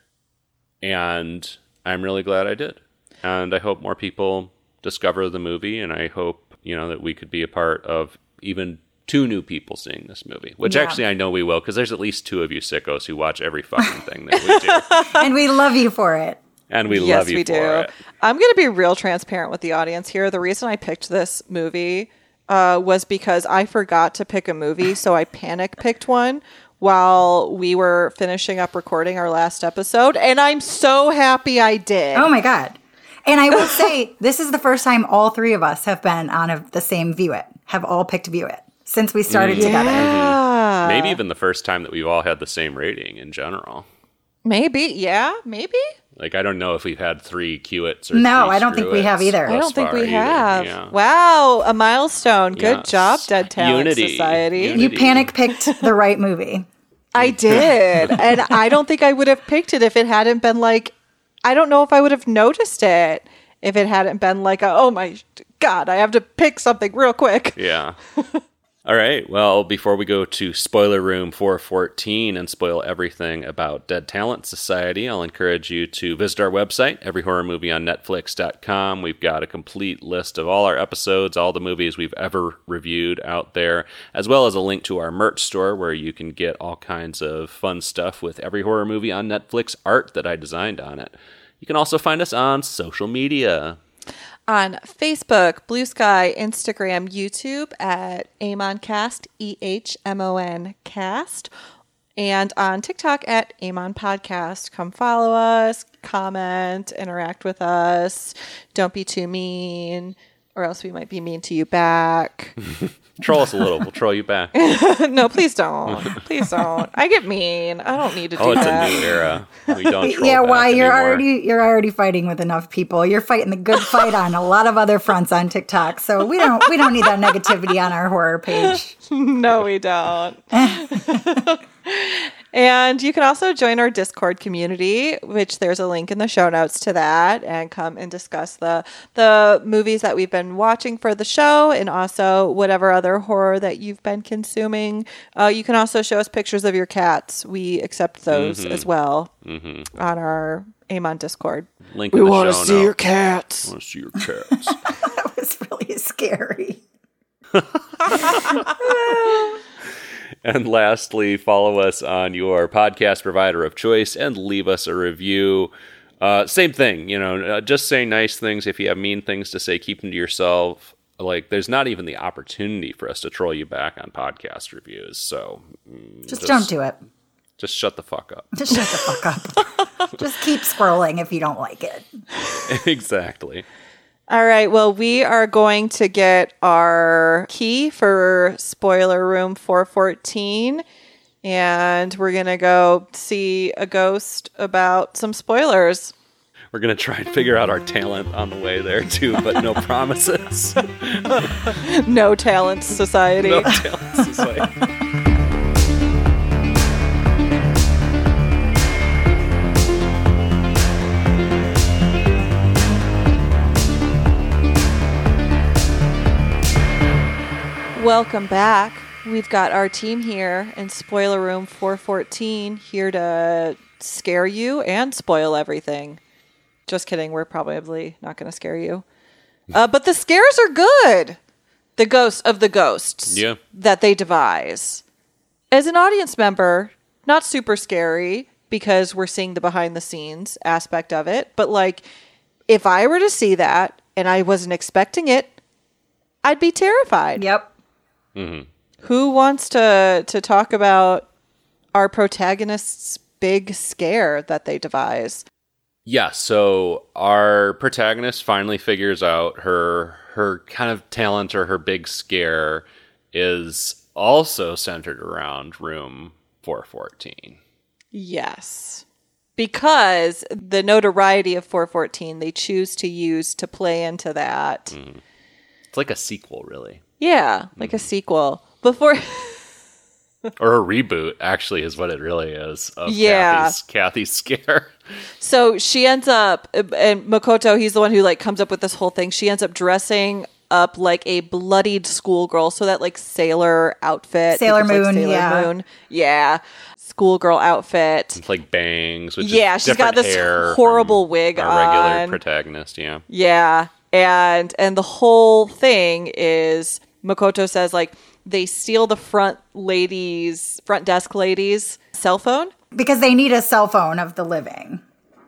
And I'm really glad I did. And I hope more people discover the movie, and I hope, you know, that we could be a part of even two new people seeing this movie, which Yeah. actually I know we will, because there's at least two of you sickos who watch every fucking thing that we do. And we love you for it. And we yes, love you we for do. it. I'm going to be real transparent with the audience here. The reason I picked this movie uh, was because I forgot to pick a movie, so I panic picked one while we were finishing up recording our last episode, and I'm so happy I did. Oh my God. And I will say, this is the first time all three of us have been on a, the same View It, have all picked View It since we started together. Yeah. Maybe even the first time that we've all had the same rating in general. Maybe. Yeah, maybe. Like, I don't know if we've had three Q-its or No, three I don't think we Screw-its have either. I thus don't think far we either. have. Yeah. Wow, a milestone. Good Yes. job, Dead Talent Unity. Society. Unity. You panic picked the right movie. I did. And I don't think I would have picked it if it hadn't been like, I don't know if I would have noticed it if it hadn't been like, a, oh my God, I have to pick something real quick. Yeah. All right. Well, before we go to Spoiler Room four fourteen and spoil everything about Dead Talent Society, I'll encourage you to visit our website, every horror movie on netflix dot com. We've got a complete list of all our episodes, all the movies we've ever reviewed out there, as well as a link to our merch store where you can get all kinds of fun stuff with Every Horror Movie on Netflix art that I designed on it. You can also find us on social media. On Facebook, Blue Sky, Instagram, YouTube at AmonCast, E H M O N Cast, and on TikTok at Amon Podcast. Come follow us, comment, interact with us. Don't be too mean, or else we might be mean to you back. Troll us a little. We'll troll you back. No, please don't. Please don't. I get mean. I don't need to do Oh, it's that. a new era. We don't troll Yeah, back why you're anymore. already you're already fighting with enough people. You're fighting the good fight on a lot of other fronts on TikTok. So we don't we don't need that negativity on our horror page. No, we don't. And you can also join our Discord community, which there's a link in the show notes to that, and come and discuss the the movies that we've been watching for the show, and also whatever other horror that you've been consuming. Uh, you can also show us pictures of your cats. We accept those Mm-hmm. as well on our Amon Discord. Link in the show notes. cats. I want to see your cats. That was really scary. And lastly, follow us on your podcast provider of choice and leave us a review. Uh, same thing, you know, uh, just say nice things. If you have mean things to say, keep them to yourself. Like, there's not even the opportunity for us to troll you back on podcast reviews. So mm, Just, don't do it. Just shut the fuck up. Just shut the fuck up. Just keep scrolling if you don't like it. Exactly. All right. Well, we are going to get our key for Spoiler Room four fourteen, and we're going to go see a ghost about some spoilers. We're going to try and figure out our talent on the way there, too, but no promises. No Talent Society. No talent society. Welcome back. We've got our team here in Spoiler Room four fourteen here to scare you and spoil everything. Just kidding. We're probably not going to scare you. Uh, but the scares are good. The ghosts of the ghosts Yeah. that they devise. As an audience member, not super scary because we're seeing the behind the scenes aspect of it. But like, if I were to see that and I wasn't expecting it, I'd be terrified. Yep. Who wants to to talk about our protagonist's big scare that they devise? Yeah, so our protagonist finally figures out her her kind of talent or her big scare is also centered around room four fourteen. Yes. Because the notoriety of four fourteen they choose to use to play into that. Mm. It's like a sequel, really. Yeah, like mm. a sequel. Before... or a reboot, actually, is what it really is. Of yeah. Kathy's, Kathy's scare. So she ends up, and Makoto, he's the one who like comes up with this whole thing. She ends up dressing up like a bloodied schoolgirl. So that like sailor outfit. Sailor Moon, like Sailor yeah. Moon. Yeah. Schoolgirl outfit. It's like bangs. Which yeah, is she's got this horrible wig our on. Our regular protagonist, yeah. Yeah. And, and the whole thing is, Makoto says like, they steal the front lady's, front desk lady's cell phone. Because they need a cell phone of the living.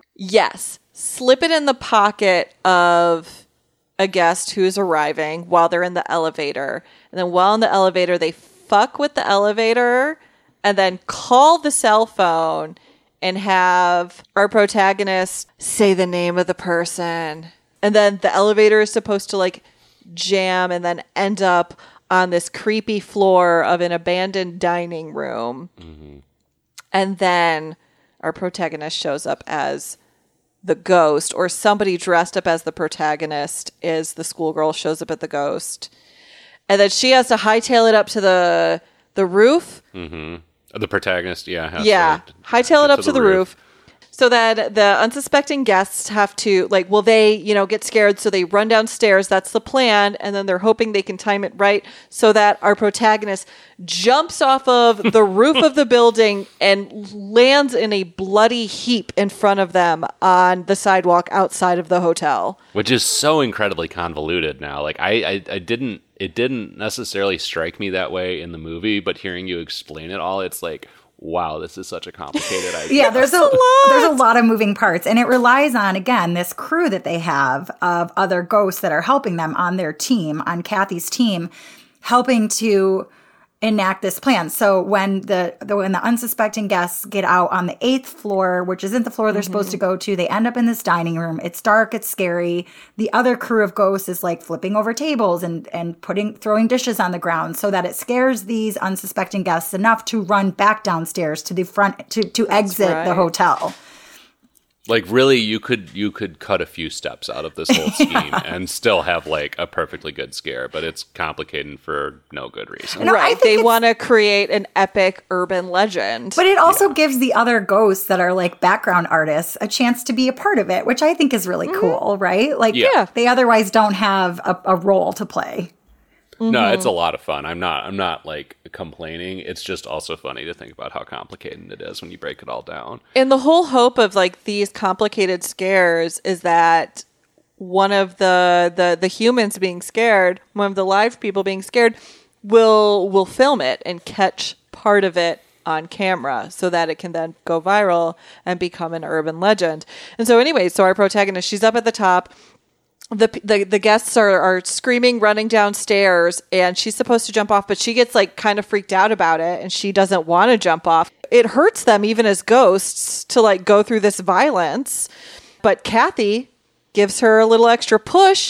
Yes. Slip it in the pocket of a guest who's arriving while they're in the elevator. And then while in the elevator, they fuck with the elevator and then call the cell phone and have our protagonist say the name of the person. And then the elevator is supposed to like jam and then end up on this creepy floor of an abandoned dining room. Mm-hmm. And then our protagonist shows up as the ghost, or somebody dressed up as the protagonist is the schoolgirl, shows up at the ghost. And then she has to hightail it up to the the roof. Mm-hmm. The protagonist, yeah. Has yeah. to hightail it up to the, to the roof. roof. So that the unsuspecting guests have to, like, well, they, you know, get scared, so they run downstairs. That's the plan. And then they're hoping they can time it right so that our protagonist jumps off of the roof of the building and lands in a bloody heap in front of them on the sidewalk outside of the hotel. Which is so incredibly convoluted now. Like, I, I, I didn't, it didn't necessarily strike me that way in the movie, but hearing you explain it all, it's like, wow, this is such a complicated idea. Yeah, there's a, a there's a lot of moving parts, and it relies on, again, this crew that they have of other ghosts that are helping them on their team, on Kathy's team, helping to enact this plan. So when the, the when the unsuspecting guests get out on the eighth floor, which isn't the floor they're mm-hmm. supposed to go to, they end up in this dining room. It's dark, it's scary. The other crew of ghosts is like flipping over tables and and putting throwing dishes on the ground so that it scares these unsuspecting guests enough to run back downstairs to the front to to exit right. the hotel. Like, really, you could you could cut a few steps out of this whole scheme yeah. and still have, like, a perfectly good scare, but it's complicated for no good reason. No, right. They want to create an epic urban legend. But it also yeah. gives the other ghosts that are, like, background artists a chance to be a part of it, which I think is really mm-hmm. cool, right? Like, yeah. they otherwise don't have a, a role to play. Mm-hmm. No, it's a lot of fun. I'm not I'm not like complaining. It's just also funny to think about how complicated it is when you break it all down. And the whole hope of like these complicated scares is that one of the the the humans being scared, one of the live people being scared will will film it and catch part of it on camera so that it can then go viral and become an urban legend. And so anyway, so our protagonist, she's up at the top. The, the the guests are, are screaming, running downstairs, and she's supposed to jump off, but she gets like kind of freaked out about it, and she doesn't want to jump off. It hurts them, even as ghosts, to like go through this violence. But Kathy gives her a little extra push,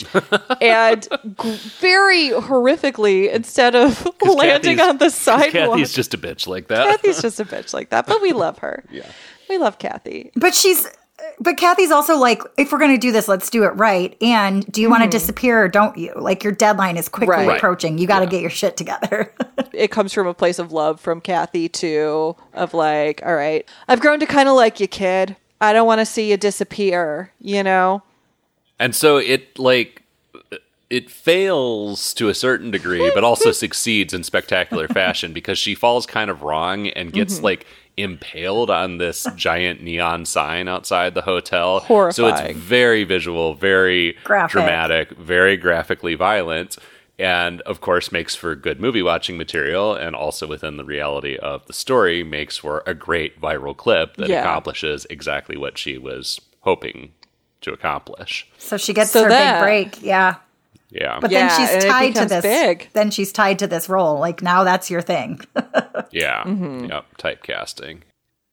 and g- very horrifically, instead of landing on the sidewalk. Kathy's just a bitch like that. Kathy's just a bitch like that, but we love her. Yeah, we love Kathy. But she's... But Kathy's also like, if we're going to do this, let's do it right. And do you mm-hmm. want to disappear or don't you? Like, your deadline is quickly right. approaching. You got to yeah. get your shit together. It comes from a place of love from Kathy, too, of like, all right, I've grown to kind of like you, kid. I don't want to see you disappear, you know? And so it, like, it fails to a certain degree, but also succeeds in spectacular fashion because she falls kind of wrong and gets, mm-hmm. like, impaled on this giant neon sign outside the hotel. Horrifying. So it's very visual, very Graphic. dramatic, very graphically violent, and of course makes for good movie watching material, and also within the reality of the story makes for a great viral clip that yeah. accomplishes exactly what she was hoping to accomplish. So she gets so her that, big break. Yeah. Yeah. But yeah, then she's tied to this. Big. Then she's tied to this role. Like, now that's your thing. Yeah. Mm-hmm. Yep. Typecasting.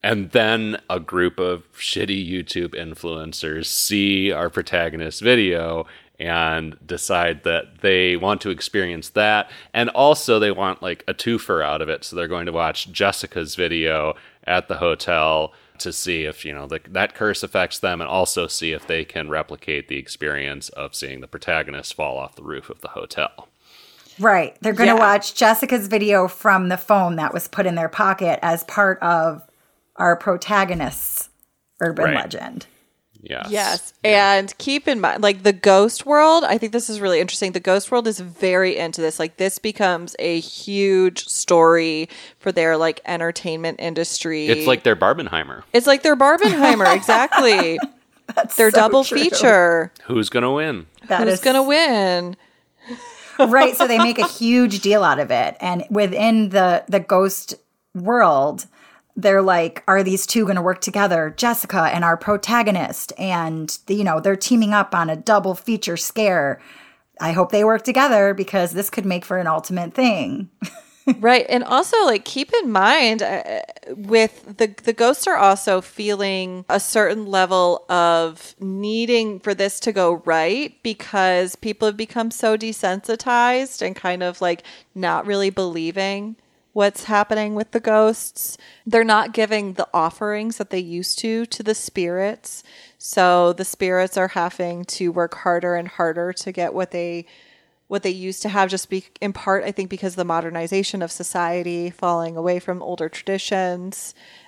And then a group of shitty YouTube influencers see our protagonist video and decide that they want to experience that. And also they want like a twofer out of it. So they're going to watch Jessica's video at the hotel to see if, you know, the, that curse affects them, and also see if they can replicate the experience of seeing the protagonist fall off the roof of the hotel. Right. They're going to Yeah. watch Jessica's video from the phone that was put in their pocket as part of our protagonist's urban Right. legend. Yes. Yes. And keep in mind, like the ghost world, I think this is really interesting. The ghost world is very into this. Like this becomes a huge story for their like entertainment industry. It's like their Barbenheimer. It's like their Barbenheimer, exactly. That's Their so double true. feature. Who's going to win? That Who's is- going to win? Right. So they make a huge deal out of it. And within the, the ghost world, they're like, are these two going to work together? Jessica and our protagonist. And, the, you know, they're teaming up on a double feature scare. I hope they work together because this could make for an ultimate thing. Right. And also, like, keep in mind uh, with the the ghosts are also feeling a certain level of needing for this to go right because people have become so desensitized and kind of like not really believing what's happening with the ghosts. They're not giving the offerings that they used to to the spirits. So the spirits are having to work harder and harder to get what they what they used to have, just be in part, I think, because of the modernization of society, falling away from older traditions,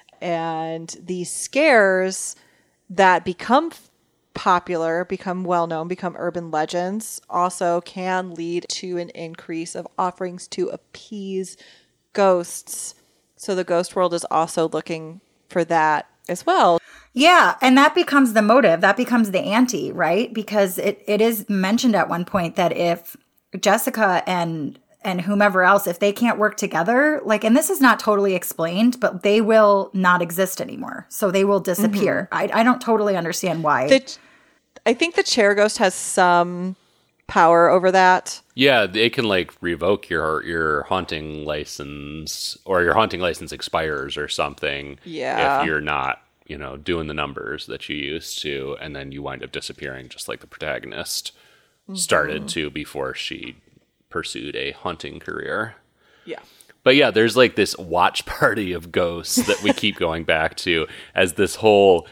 and these scares that become popular, become well-known, become urban legends, also can lead to an increase of offerings to appease ghosts. So the ghost world is also looking for that as well. Yeah, and that becomes the motive. That becomes the ante, right? Because it, it is mentioned at one point that if Jessica and and whomever else, if they can't work together, like, and this is not totally explained, but they will not exist anymore. So they will disappear. I, I don't totally understand why. The, I think the chair ghost has some power over that. Yeah, they can like revoke your your haunting license, or your haunting license expires or something. Yeah. If you're not, you know, doing the numbers that you used to, and then you wind up disappearing, just like the protagonist started to before she pursued a haunting career. Yeah. But yeah, there's like this watch party of ghosts that we keep going back to as this whole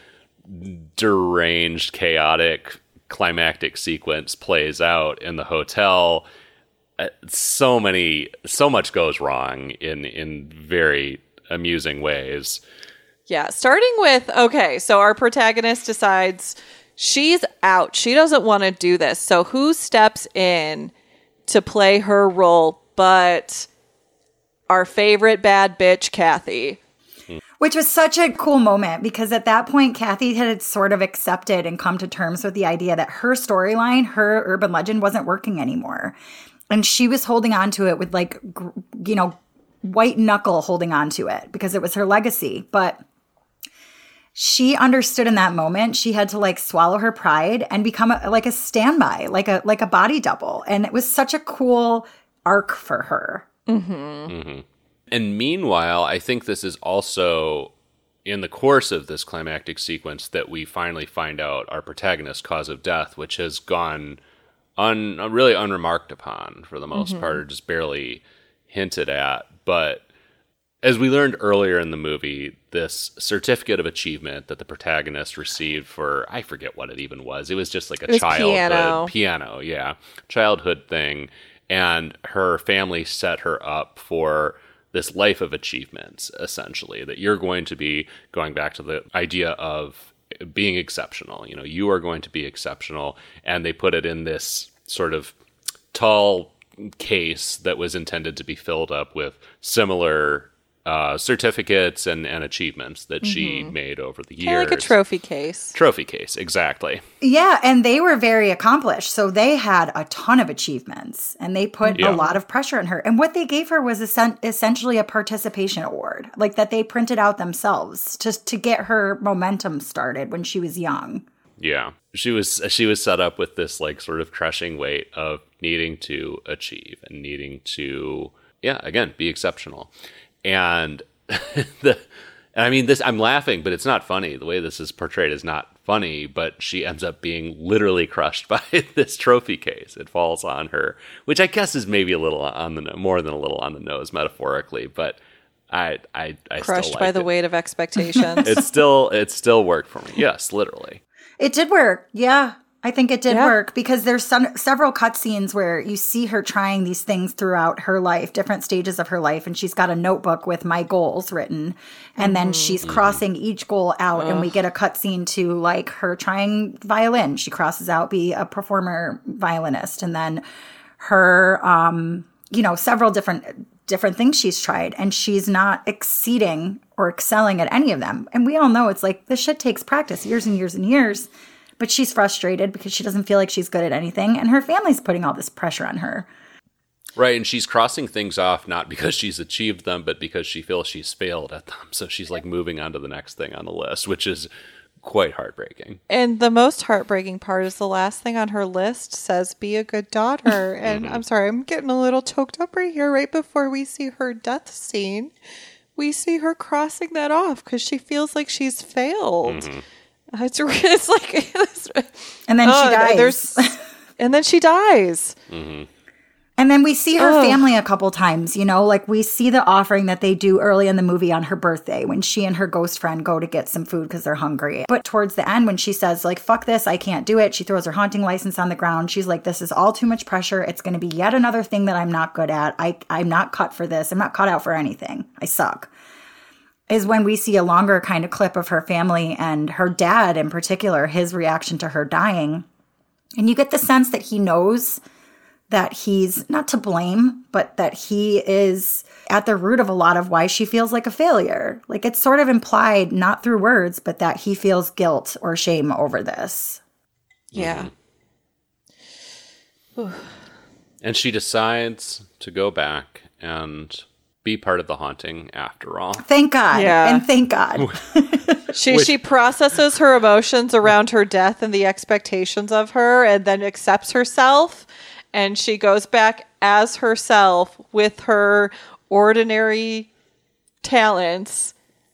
deranged, chaotic, climactic sequence plays out in the hotel. Uh, So many, so much goes wrong in in very amusing ways. Yeah, starting with, okay, so our protagonist decides she's out. She doesn't want to do this. So who steps in to play her role but our favorite bad bitch, Kathy? Which was such a cool moment because at that point, Kathy had sort of accepted and come to terms with the idea that her storyline, her urban legend wasn't working anymore. And she was holding on to it with like, gr- you know, white knuckle holding on to it because it was her legacy. But she understood in that moment she had to like swallow her pride and become a, like a standby, like a like a body double. And it was such a cool arc for her. Mm-hmm. Mm-hmm. And meanwhile, I think this is also in the course of this climactic sequence that we finally find out our protagonist's cause of death, which has gone un, really unremarked upon for the most Mm-hmm. part, or just barely hinted at. But as we learned earlier in the movie, this certificate of achievement that the protagonist received for, I forget what it even was. It was just like a It was childhood piano. piano, yeah, childhood thing. And her family set her up for this life of achievements, essentially, that you're going to be going back to the idea of being exceptional. You know, you are going to be exceptional. And they put it in this sort of tall case that was intended to be filled up with similar uh, certificates and, and achievements that she made over the years. Kind of like a trophy case. Trophy case, exactly. Yeah, and they were very accomplished. So they had a ton of achievements and they put Yeah. a lot of pressure on her. And what they gave her was essen- essentially a participation award, like that they printed out themselves just to get her momentum started when she was young. Yeah. She was she was set up with this like sort of crushing weight of needing to achieve and needing to, yeah, again, be exceptional. And the And I mean, this, I'm laughing, but it's not funny. The way this is portrayed is not funny, but she ends up being literally crushed by this trophy case. It falls on her, which I guess is maybe a little on the no- more than a little on the nose metaphorically, but I, I, I Crushed still by liked the it. weight of expectations. It still, it still worked for me. Yes, literally. It did work. Yeah. I think it did Yeah. work because there's some, several cutscenes where you see her trying these things throughout her life, different stages of her life. And she's got a notebook with my goals written. And then she's crossing each goal out. And we get a cutscene to like her trying violin. She crosses out, be a performer violinist. And then her, um, you know, several different different things she's tried. And she's not exceeding or excelling at any of them. And we all know it's like this shit takes practice, years and years and years. But she's frustrated because she doesn't feel like she's good at anything. And her family's putting all this pressure on her. Right, and she's crossing things off not because she's achieved them, but because she feels she's failed at them. So she's like moving on to the next thing on the list, which is quite heartbreaking. And the most heartbreaking part is the last thing on her list says, be a good daughter. And I'm sorry, I'm getting a little choked up right here. Right before we see her death scene, we see her crossing that off because she feels like she's failed. Mm-hmm. It's, it's like, and then oh, she dies. There's, and then she dies. Mm-hmm. And then we see her Oh. family a couple times, you know, like we see the offering that they do early in the movie on her birthday when she and her ghost friend go to get some food because they're hungry. But towards the end, when she says, like, fuck this, I can't do it, she throws her haunting license on the ground. She's like, this is all too much pressure. It's going to be yet another thing that I'm not good at. I, I'm not cut for this. I'm not cut out for anything. I suck. Is when we see a longer kind of clip of her family and her dad in particular, his reaction to her dying. And you get the sense that he knows that he's not to blame, but that he is at the root of a lot of why she feels like a failure. Like it's sort of implied, not through words, but that he feels guilt or shame over this. Yeah. Mm-hmm. And she decides to go back and be part of the haunting after all. Thank God. Yeah. And thank God. She Which- she processes her emotions around her death and the expectations of her and then accepts herself. And she goes back as herself with her ordinary talents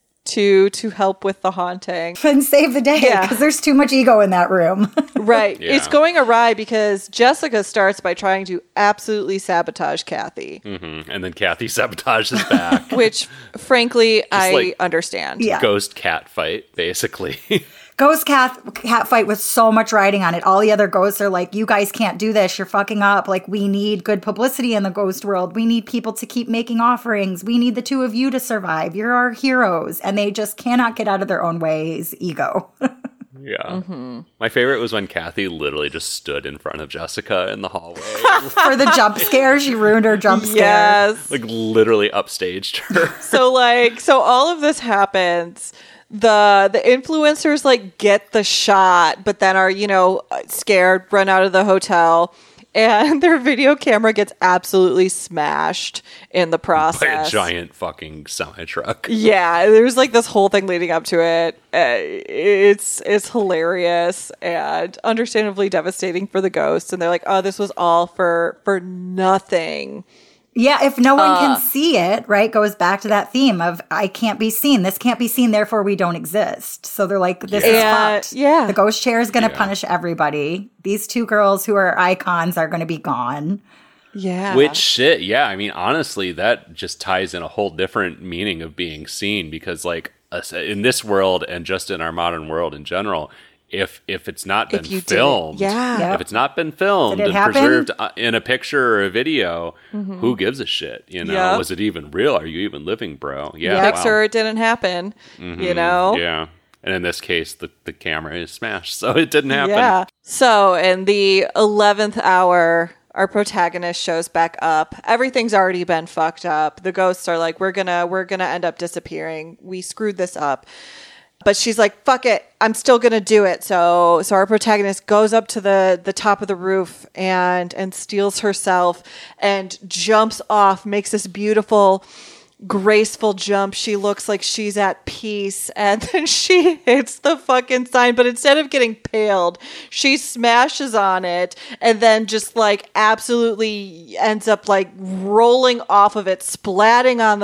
to to help with the haunting. And save the day Yeah. because there's too much ego in that room. Right. Yeah. It's going awry because Jessica starts by trying to absolutely sabotage Kathy, Mm-hmm. And then Kathy sabotages back. which frankly I like- understand. Yeah. Ghost cat fight, basically. Ghost cat cat fight with so much writing on it. All the other ghosts are like, you guys can't do this. You're fucking up. Like, we need good publicity in the ghost world. We need people to keep making offerings. We need the two of you to survive. You're our heroes. And they just cannot get out of their own ways. Ego. Yeah. Mm-hmm. My favorite was when Kathy literally just stood in front of Jessica in the hallway. For the jump scare, she ruined her jump scare. Yes. Like literally upstaged her. So like so all of this happens. The the influencers like get the shot, but then are, you know, scared, run out of the hotel, and their video camera gets absolutely smashed in the process. By a giant fucking semi truck. Yeah, there's like this whole thing leading up to it. Uh, it's it's hilarious and understandably devastating for the ghosts, and they're like, "Oh, this was all for for nothing." Yeah, if no one Uh, can see it, right, goes back to that theme of I can't be seen. This can't be seen, therefore we don't exist. So they're like, this is Yeah. fucked. Yeah. The ghost chair is going to Yeah. punish everybody. These two girls who are icons are going to be gone. Yeah, Which shit, yeah. I mean, honestly, that just ties in a whole different meaning of being seen because, like, us- in this world and just in our modern world in general, if if it's not been If you did it, filmed, yeah. Yep. if it's not been filmed Did it and happen? preserved uh, in a picture or a video, who gives a shit? You know, Yep. was it even real? Are you even living, bro? Yeah, Yep. Picture wow. it didn't happen. You know, Yeah. And in this case, the, the camera is smashed, so it didn't happen. Yeah. So in the eleventh hour, our protagonist shows back up. Everything's already been fucked up. The ghosts are like, we're gonna, we're gonna end up disappearing. We screwed this up. But she's like, fuck it. I'm still gonna do it. So so our protagonist goes up to the, the top of the roof and and steals herself and jumps off, makes this beautiful graceful jump. She looks like she's at peace, and then she hits the fucking sign, but instead of getting paled, she smashes on it and then just like absolutely ends up like rolling off of it, splatting on the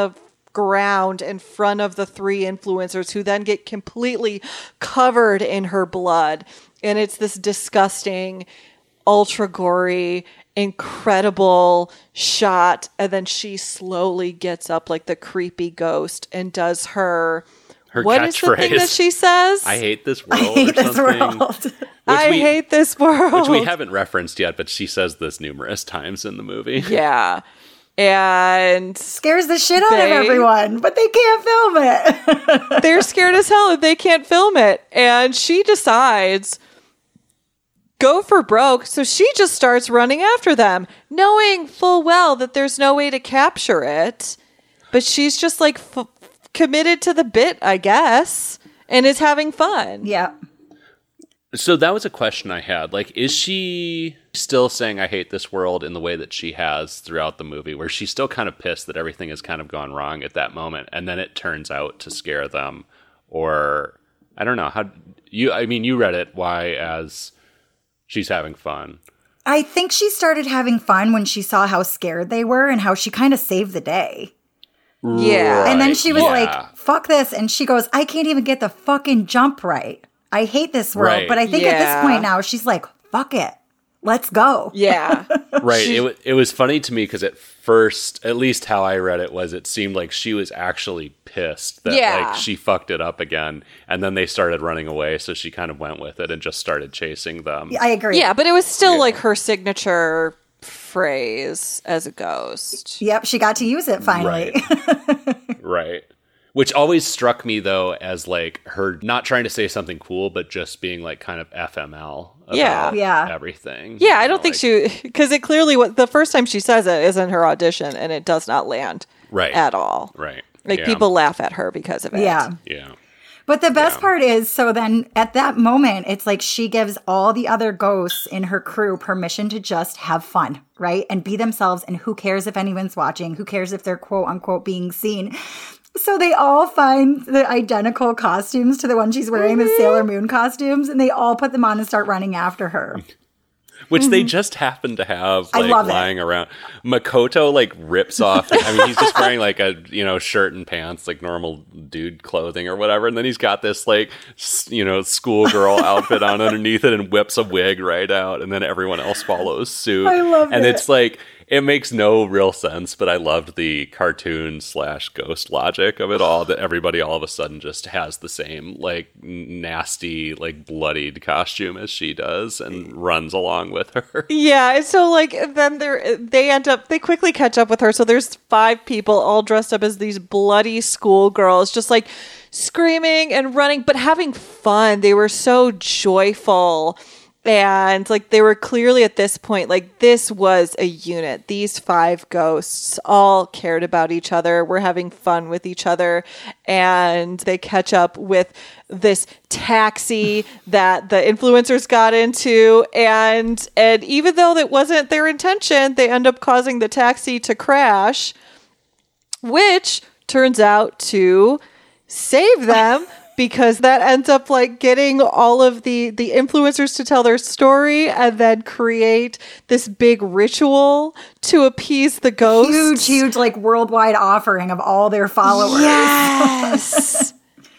ground in front of the three influencers who then get completely covered in her blood. And it's this disgusting, ultra gory, incredible shot. And then she slowly gets up like the creepy ghost and does her, Her what is the thing catchphrase. that she says? I hate this world I hate or this something. world. Which I we- hate this world. Which we haven't referenced yet, but she says this numerous times in the movie. Yeah. And Scares the shit out They- of everyone, but they can't film it. they're scared as hell and they can't film it. And she decides, go for broke. So she just starts running after them, knowing full well that there's no way to capture it. But she's just like f- committed to the bit, I guess, and is having fun. Yeah. So that was a question I had. Like, is she still saying I hate this world in the way that she has throughout the movie, where she's still kind of pissed that everything has kind of gone wrong at that moment, and then it turns out to scare them? Or, I don't know, how you, I mean, you read it, why, as she's having fun. I think she started having fun when she saw how scared they were and how she kind of saved the day. Yeah. And then Right, she was yeah. like, fuck this. And she goes, I can't even get the fucking jump right. I hate this world. Right. But I think at Yeah. this point now, she's like, fuck it. Let's go. Yeah. Right. It, wa- it was funny to me because at first, at least how I read it, was it seemed like she was actually pissed that Yeah. like she fucked it up again. And then they started running away. So she kind of went with it and just started chasing them. I agree. Yeah, but it was still like her signature phrase as a ghost. Yep. She got to use it finally. Right. Right. Which always struck me, though, as like her not trying to say something cool, but just being like kind of F M L about Yeah. Yeah. everything. Yeah, I You don't know, think like- she, because it clearly, what the first time she says it is in her audition and it does not land Right. at all. Right. Like Yeah. people laugh at her because of it. Yeah. Yeah. But the best Yeah. part is, so then at that moment, it's like she gives all the other ghosts in her crew permission to just have fun, right? And be themselves. And who cares if anyone's watching? Who cares if they're quote unquote being seen? So they all find the identical costumes to the one she's wearing, the Sailor Moon costumes, and they all put them on and start running after her. Which they just happen to have Mm-hmm. I like love it. lying around. Makoto like rips off. I mean, he's just wearing like a you know shirt and pants, like normal dude clothing or whatever, and then he's got this like s- you know schoolgirl outfit on underneath it, and whips a wig right out, and then everyone else follows suit. I love and it. it's like it makes no real sense, but I loved the cartoon slash ghost logic of it all. That everybody all of a sudden just has the same like nasty, like bloodied costume as she does, and runs along with her. Yeah, and so like then they they end up they quickly catch up with her. So there's five people all dressed up as these bloody schoolgirls, just like screaming and running, but having fun. They were so joyful. And like they were clearly at this point, like this was a unit. These five ghosts all cared about each other, were having fun with each other, and they catch up with this taxi that the influencers got into, and and even though that wasn't their intention, they end up causing the taxi to crash, which turns out to save them. Because that ends up like getting all of the, the influencers to tell their story and then create this big ritual to appease the ghosts. Huge, huge, like worldwide offering of all their followers. Yes.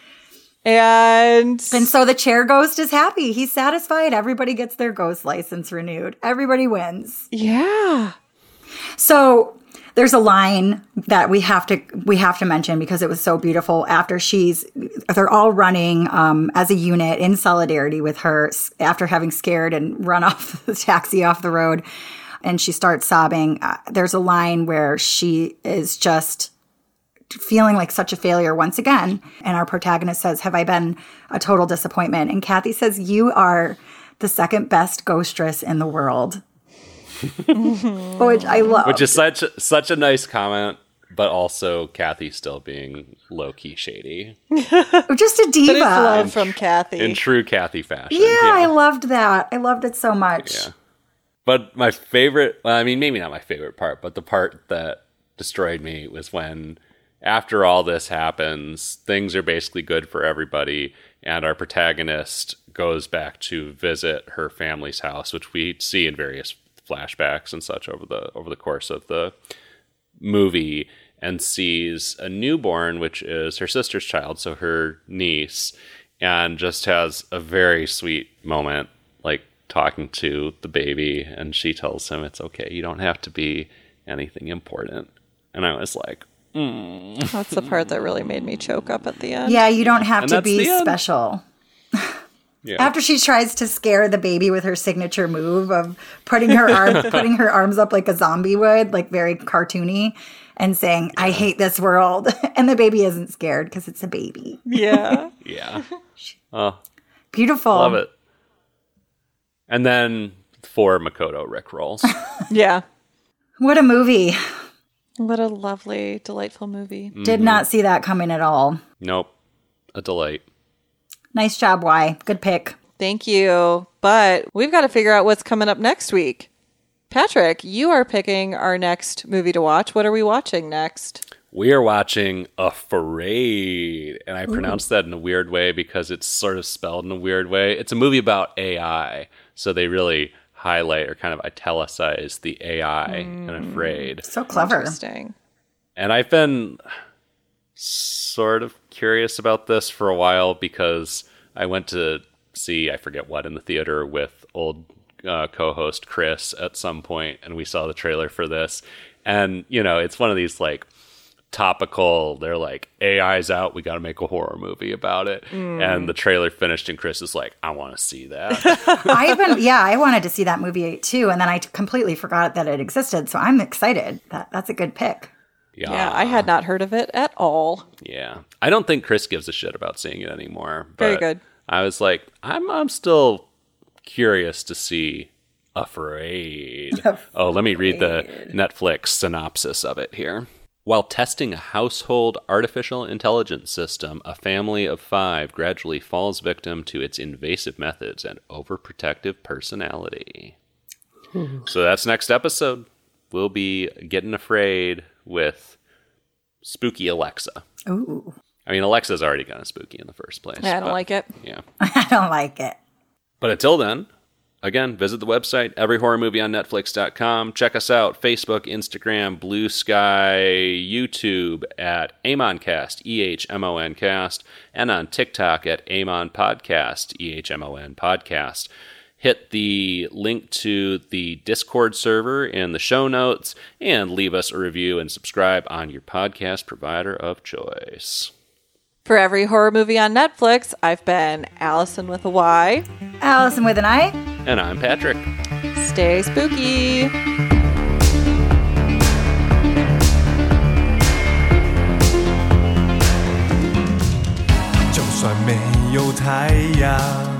and And so the chair ghost is happy. He's satisfied. Everybody gets their ghost license renewed. Everybody wins. yeah. So there's a line that we have to we have to mention because it was so beautiful. After she's, they're all running um, as a unit in solidarity with her s- after having scared and run off the taxi off the road, and she starts sobbing. Uh, there's a line where she is just feeling like such a failure once again, and our protagonist says, "Have I been a total disappointment?" And Kathy says, "You are the second best ghostress in the world." Which I love. Which is such such a nice comment, but also Kathy still being low key shady just a diva. But it's love from Kathy. in true Kathy fashion. Yeah, I loved that. I loved it so much. Yeah. But my favorite, well, I mean, maybe not my favorite part, but the part that destroyed me was when, after all this happens, things are basically good for everybody, and our protagonist goes back to visit her family's house, which we see in various flashbacks and such over the over the course of the movie. and sees a newborn, which is her sister's child, so her niece, and just has a very sweet moment, like talking to the baby, and she tells him it's okay, you don't have to be anything important. And I was like, mm. That's the part that really made me choke up at the end. Yeah, you don't have And to that's be the end. special. Yeah. After she tries to scare the baby with her signature move of putting her arms putting her arms up like a zombie would, like very cartoony, and saying, I hate this world. And the baby isn't scared because it's a baby. Yeah. Yeah. Oh, Beautiful. love it. And then four Makoto Rick rolls. Yeah. What a movie. What a lovely, delightful movie. Did not see that coming at all. Nope. A delight. Nice job, Y. Good pick. Thank you. But we've got to figure out what's coming up next week. Patrick, you are picking our next movie to watch. What are we watching next? We are watching Afraid. And I pronounce that in a weird way because it's sort of spelled in a weird way. It's a movie about A I. So they really highlight or kind of italicize the A I in Afraid. So clever. Interesting. And I've been sort of curious about this for a while because I went to see, I forget what, in the theater with old uh, co-host Chris at some point, and we saw the trailer for this. And, you know, it's one of these, like, topical, they're like, A I's out, we got to make a horror movie about it. Mm. And the trailer finished, and Chris is like, I want to see that. I've been, yeah, I wanted to see that movie too, and then I completely forgot that it existed, so I'm excited. That That's a good pick. Yeah. Yeah, I had not heard of it at all. Yeah. I don't think Chris gives a shit about seeing it anymore. But Very good. I was like, I'm I'm still curious to see Afraid. Oh, let me read the Netflix synopsis of it here. While testing a household artificial intelligence system, a family of five gradually falls victim to its invasive methods and overprotective personality. So that's next episode. We'll be getting afraid with spooky Alexa. Ooh. I mean, Alexa's already kind of spooky in the first place. Yeah, I don't but, like it. Yeah. I don't like it. But until then, again, visit the website, every horror movie on netflix dot com. Check us out, Facebook, Instagram, Blue Sky, YouTube at AmonCast, E H M O N Cast, and on TikTok at Amon Podcast, E H M O N Podcast. Hit the link to the Discord server in the show notes and leave us a review and subscribe on your podcast provider of choice. For every horror movie on Netflix, I've been Allison with a Y. Allison with an I. And I'm Patrick. Stay spooky. 就算没有太阳，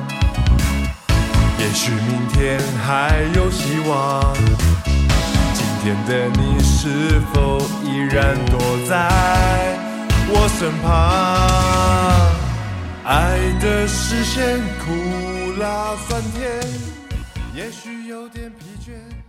也许明天还有希望。今天的你是否依然躲在我身旁？爱的视线苦辣酸甜，也许有点疲倦。